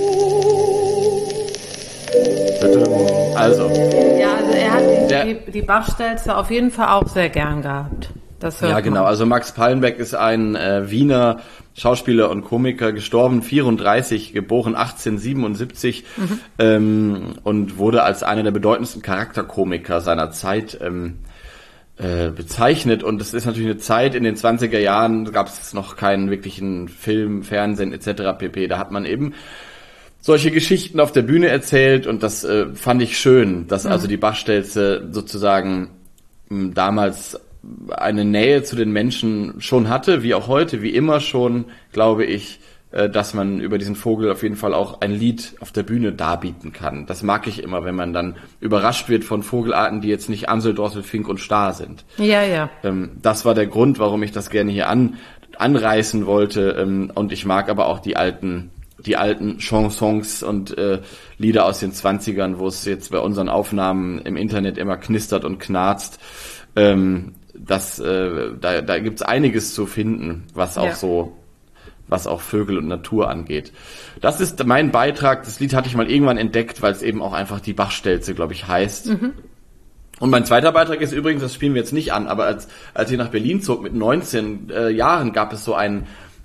Bitte. Also. Ja, also er hat die, Der, die, die Bachstelze auf jeden Fall auch sehr gern gehabt. Das hört ja, genau. man. Also Max Pallenberg ist ein äh, Wiener Schauspieler und Komiker, gestorben vierunddreißig, geboren achtzehnhundertsiebenundsiebzig mhm. ähm, und wurde als einer der bedeutendsten Charakterkomiker seiner Zeit ähm, äh, bezeichnet. Und es ist natürlich eine Zeit, in den zwanziger Jahren gab es noch keinen wirklichen Film, Fernsehen et cetera pp. Da hat man eben solche Geschichten auf der Bühne erzählt und das äh, fand ich schön, dass mhm. also die Bachstelze sozusagen m, damals eine Nähe zu den Menschen schon hatte, wie auch heute, wie immer schon, glaube ich, äh, dass man über diesen Vogel auf jeden Fall auch ein Lied auf der Bühne darbieten kann. Das mag ich immer, wenn man dann überrascht wird von Vogelarten, die jetzt nicht Amsel, Drossel, Fink und Star sind. Ja, ja. Ähm, das war der Grund, warum ich das gerne hier an, anreißen wollte. Ähm, und ich mag aber auch die alten die alten Chansons und äh, Lieder aus den zwanzigern, wo es jetzt bei unseren Aufnahmen im Internet immer knistert und knarzt. Ähm, das, äh, da, da gibt's einiges zu finden, was auch ja. so, was auch Vögel und Natur angeht. Das ist mein Beitrag. Das Lied hatte ich mal irgendwann entdeckt, weil es eben auch einfach die Bachstelze, glaube ich, heißt. Mhm. Und mein zweiter Beitrag ist übrigens, das spielen wir jetzt nicht an, aber als, als ich nach Berlin zog mit neunzehn äh, Jahren, gab es so ein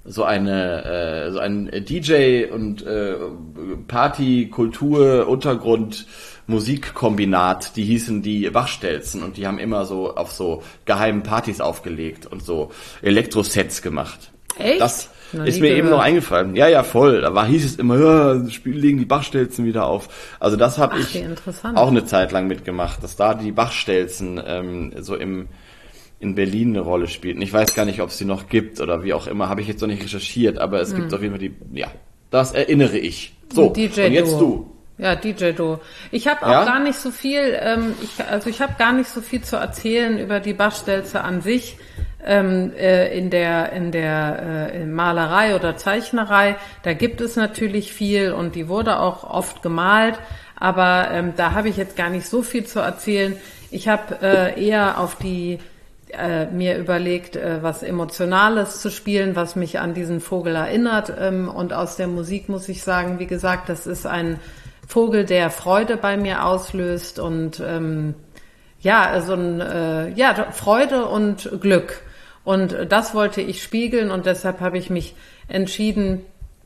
so eine äh, so ein D J und äh, Party, Kultur, Untergrund, Musikkombinat, die hießen die Bachstelzen und die haben immer so auf so geheimen Partys aufgelegt und so Elektrosets gemacht. Echt? Das Noch ist nie mir gehört. eben noch eingefallen. Ja, ja, voll. Da war, hieß es immer, ja, spiel- legen die Bachstelzen wieder auf. Also das habe Ach, ich wie interessant. auch eine Zeit lang mitgemacht, dass da die Bachstelzen ähm, so im in Berlin eine Rolle spielten. Ich weiß gar nicht, ob es die noch gibt oder wie auch immer. Habe ich jetzt noch nicht recherchiert, aber es gibt auf jeden Fall die, ja, das erinnere ich. So, D J und jetzt Duo. du. Ja, D J Duo. Ich habe auch Ja? gar nicht so viel, ähm, ich, also ich habe gar nicht so viel zu erzählen über die Bachstelze an sich ähm, äh, in der in der äh, in Malerei oder Zeichnerei. Da gibt es natürlich viel und die wurde auch oft gemalt, aber ähm, da habe ich jetzt gar nicht so viel zu erzählen. Ich habe äh, eher auf die äh, mir überlegt, äh, was Emotionales zu spielen, was mich an diesen Vogel erinnert. Ähm, und aus der Musik muss ich sagen, wie gesagt, das ist ein Vogel, der Freude bei mir auslöst und ähm, ja, so ein äh, ja Freude und Glück. Und das wollte ich spiegeln und deshalb habe ich mich entschieden,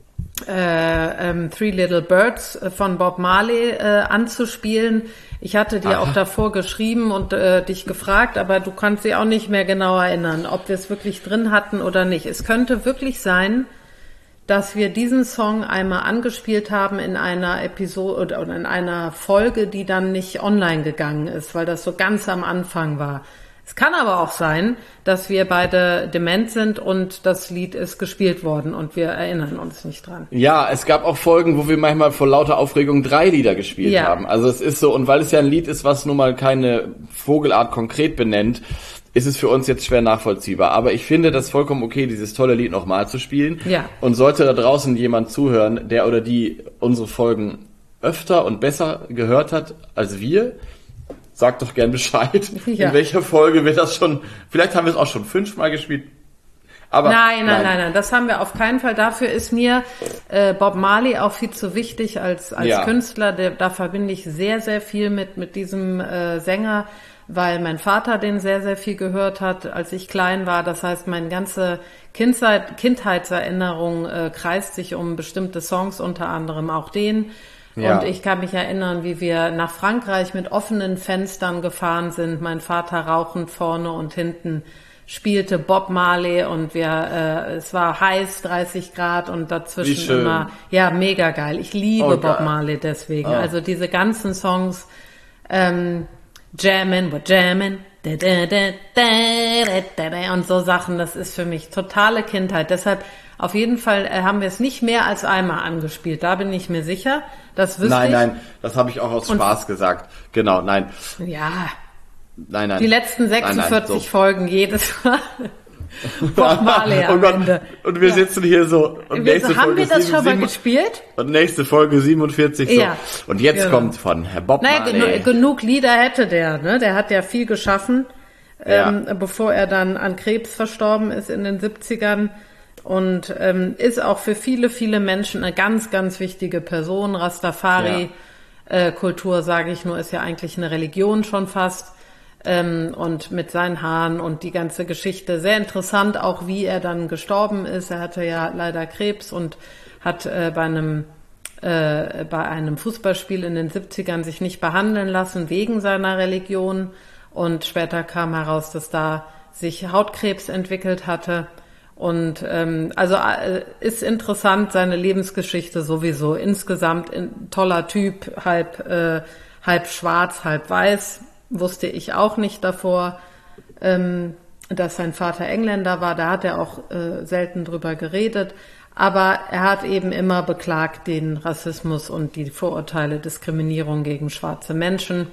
äh, ähm, Three Little Birds von Bob Marley äh, anzuspielen. Ich hatte dir Aha. auch davor geschrieben und äh, dich gefragt, aber du kannst dich auch nicht mehr genau erinnern, ob wir es wirklich drin hatten oder nicht. Es könnte wirklich sein, dass wir diesen Song einmal angespielt haben in einer Episode oder in einer Folge, die dann nicht online gegangen ist, weil das so ganz am Anfang war. Es kann aber auch sein, dass wir beide dement sind und das Lied ist gespielt worden und wir erinnern uns nicht dran. Ja, es gab auch Folgen, wo wir manchmal vor lauter Aufregung drei Lieder gespielt Ja. haben. Also es ist so, und weil es ja ein Lied ist, was nun mal keine Vogelart konkret benennt, ist es für uns jetzt schwer nachvollziehbar. Aber ich finde das vollkommen okay, dieses tolle Lied nochmal zu spielen. Ja. Und sollte da draußen jemand zuhören, der oder die unsere Folgen öfter und besser gehört hat als wir, sagt doch gern Bescheid, Ja. in welcher Folge wir das schon, vielleicht haben wir es auch schon fünfmal gespielt. Aber Nein, nein, nein, nein, das haben wir auf keinen Fall. Dafür ist mir äh, Bob Marley auch viel zu wichtig als als Ja. Künstler. Der, da verbinde ich sehr, sehr viel mit mit diesem äh, Sänger, weil mein Vater den sehr, sehr viel gehört hat, als ich klein war. Das heißt, meine ganze Kindheit, Kindheitserinnerung äh, kreist sich um bestimmte Songs, unter anderem auch den. Ja. Und ich kann mich erinnern, wie wir nach Frankreich mit offenen Fenstern gefahren sind. Mein Vater rauchend vorne und hinten spielte Bob Marley und wir, äh, es war heiß, dreißig Grad und Wie dazwischen schön. immer, ja, mega geil. Ich liebe Oh, Bob geil. Marley deswegen. Ah. Also diese ganzen Songs, ähm, Jammin', we're jammin', da, da, da, da, da, da, und so Sachen, das ist für mich totale Kindheit. Deshalb auf jeden Fall äh, haben wir es nicht mehr als einmal angespielt. Da bin ich mir sicher. Das wüsste Nein, ich. nein, das habe ich auch aus Und- Spaß gesagt. Genau, nein. Ja, Nein, nein. die letzten Nein, nein, sechsundvierzig so. Folgen jedes Mal. Bob Marley am Oh Gott, Ende. und wir Ja. sitzen hier so. Und Wir, nächste haben Folge wir das sieben- schon mal sieben- gespielt? Und nächste Folge siebenundvierzig so. Ja. Und jetzt Genau. kommt von Herr Bob Naja, Marley. genu genug Lieder hätte der, ne? Der hat ja viel geschaffen, ähm, bevor er dann an Krebs verstorben ist in den siebzigern. Und ähm, ist auch für viele, viele Menschen eine ganz, ganz wichtige Person. Rastafari-Kultur, sage ich nur, ist ja eigentlich eine Religion schon fast. Ähm, und mit seinen Haaren und die ganze Geschichte. Sehr interessant, auch wie er dann gestorben ist. Er hatte ja leider Krebs und hat äh, bei einem äh, bei einem Fußballspiel in den siebzigern sich nicht behandeln lassen wegen seiner Religion. Und später kam heraus, dass da sich Hautkrebs entwickelt hatte. Und ähm, also äh, ist interessant, seine Lebensgeschichte sowieso. Insgesamt ein toller Typ, halb, äh, halb schwarz, halb weiß. Wusste ich auch nicht davor, ähm, dass sein Vater Engländer war. Da hat er auch äh, selten drüber geredet. Aber er hat eben immer beklagt den Rassismus und die Vorurteile, Diskriminierung gegen schwarze Menschen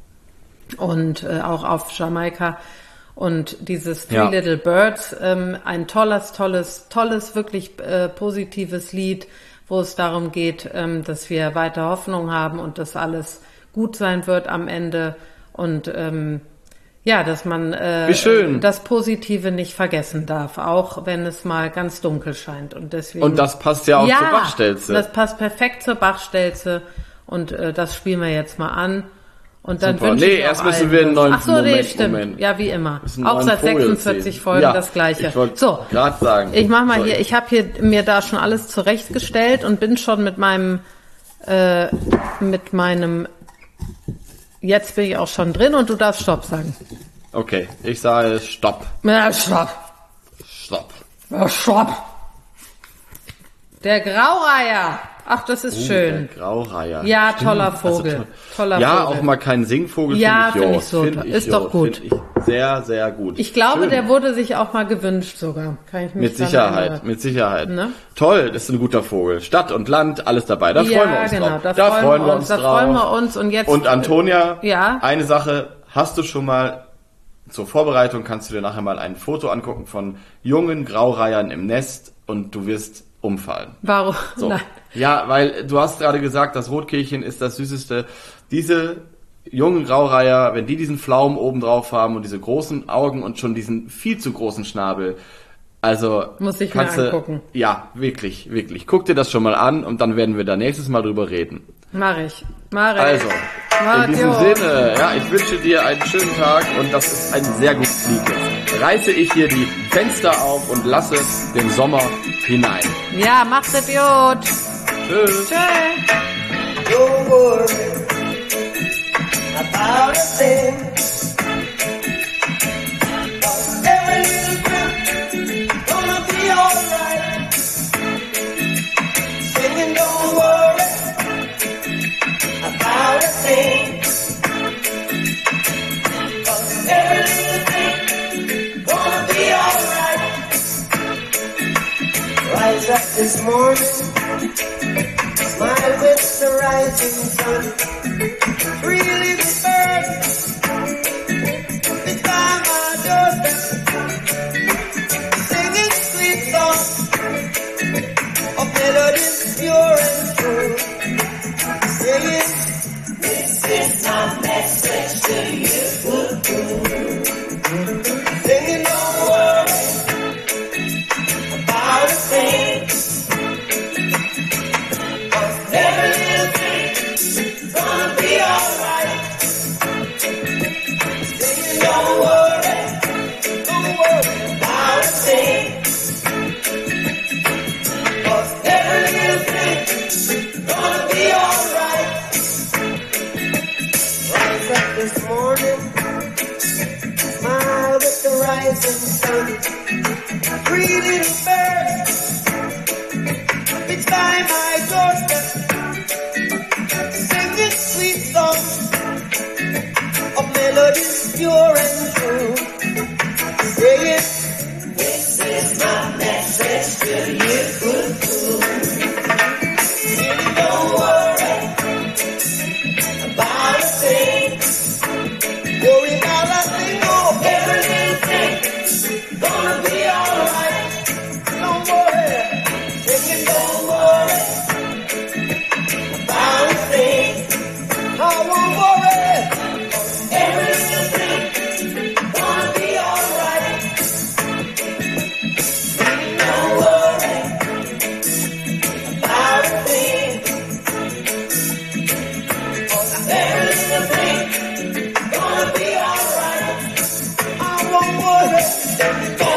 und äh, auch auf Jamaika. Und dieses Three Ja. Little Birds, ähm, ein tolles, tolles, tolles, wirklich äh, positives Lied, wo es darum geht, ähm, dass wir weiter Hoffnung haben und dass alles gut sein wird am Ende. Und ähm, ja, dass man äh, Wie schön. das Positive nicht vergessen darf, auch wenn es mal ganz dunkel scheint. Und deswegen Und das passt ja auch ja, zur Bachstelze. das passt perfekt zur Bachstelze und äh, das spielen wir jetzt mal an. Und dann Super. wünsche Nee, ich erst auch müssen allen wir einen was. neuen Ach so, nee, Moment, stimmt. Moment. Ja, wie immer. Müssen Auch einen seit Vogel sechsundvierzig sehen. Folgen Ja, das Gleiche. ich wollte So, gerade sagen. ich mach mal So, hier, ich habe hier mir da schon alles zurechtgestellt und bin schon mit meinem, äh, mit meinem, jetzt bin ich auch schon drin und du darfst Stopp sagen. Okay, ich sage Stopp. Ja, Stopp. Stopp. Ja, Stopp. Der Graureiher. Ach, das ist Oh, schön. Der Graureiher. Ja, Stimmt. toller Also Vogel. toll. Toller ja, Vogel. auch mal kein Singvogel Ja, finde ich, find jo. ich so. Find ich Ist jo. doch gut. Find ich sehr, sehr gut. Ich glaube, Schön. der wurde sich auch mal gewünscht sogar. Kann ich mich Mit dran Sicherheit, erinnern. mit Sicherheit. Ne? Toll, das ist ein guter Vogel. Stadt und Land, alles dabei. Da Ja, freuen wir uns genau, drauf. da Da freuen freuen wir wir uns, uns da drauf. freuen wir uns. Und jetzt- Und Antonia, Ja? eine Sache, hast du schon mal zur Vorbereitung, kannst du dir nachher mal ein Foto angucken von jungen Graureihern im Nest und du wirst umfallen. Warum? So. Nein. Ja, weil du hast gerade gesagt, das Rotkehlchen ist das Süßeste. Diese jungen Graureiher, wenn die diesen Pflaumen oben drauf haben und diese großen Augen und schon diesen viel zu großen Schnabel, also Muss ich mir kannst du, angucken. Ja, wirklich, wirklich. Guck dir das schon mal an und dann werden wir da nächstes Mal drüber reden. Mach ich. Mach ich. Also, Mach in diesem jo. Sinne, ja, ich wünsche dir einen schönen Tag und das ist ein sehr gutes Lied jetzt. Reiße ich hier die Fenster auf und lasse den Sommer hinein. Ja, macht es gut. Tschüss. Tschüss. Don't worry about a thing. Every little bit gonna be alright. Singing, don't worry about a thing. Every little bit gonna be alright. Rise up this morning. Smile with the rising sun. Three little birds sit by my doorstep, singing sweet songs of melodies pure and true. Saying, this is my message to you. Singing, don't worry about a thing. Every little thing's gonna be alright. Singing, don't worry, don't worry about a thing. 'Cause every little thing's gonna be alright. Rise up this morning, smile with the rising sun. Three little birds, it's by my doorstep, singing sweet songs of melodies pure and true. Saying, this is my message to you. Saying, don't worry about a thing. Worry about a thing, oh, every little thing gonna be alright. Don't worry, saying, don't worry about a thing. I won't worry. Every little thing gonna be alright. Don't worry about a thing. Every little thing gonna be alright. I won't worry.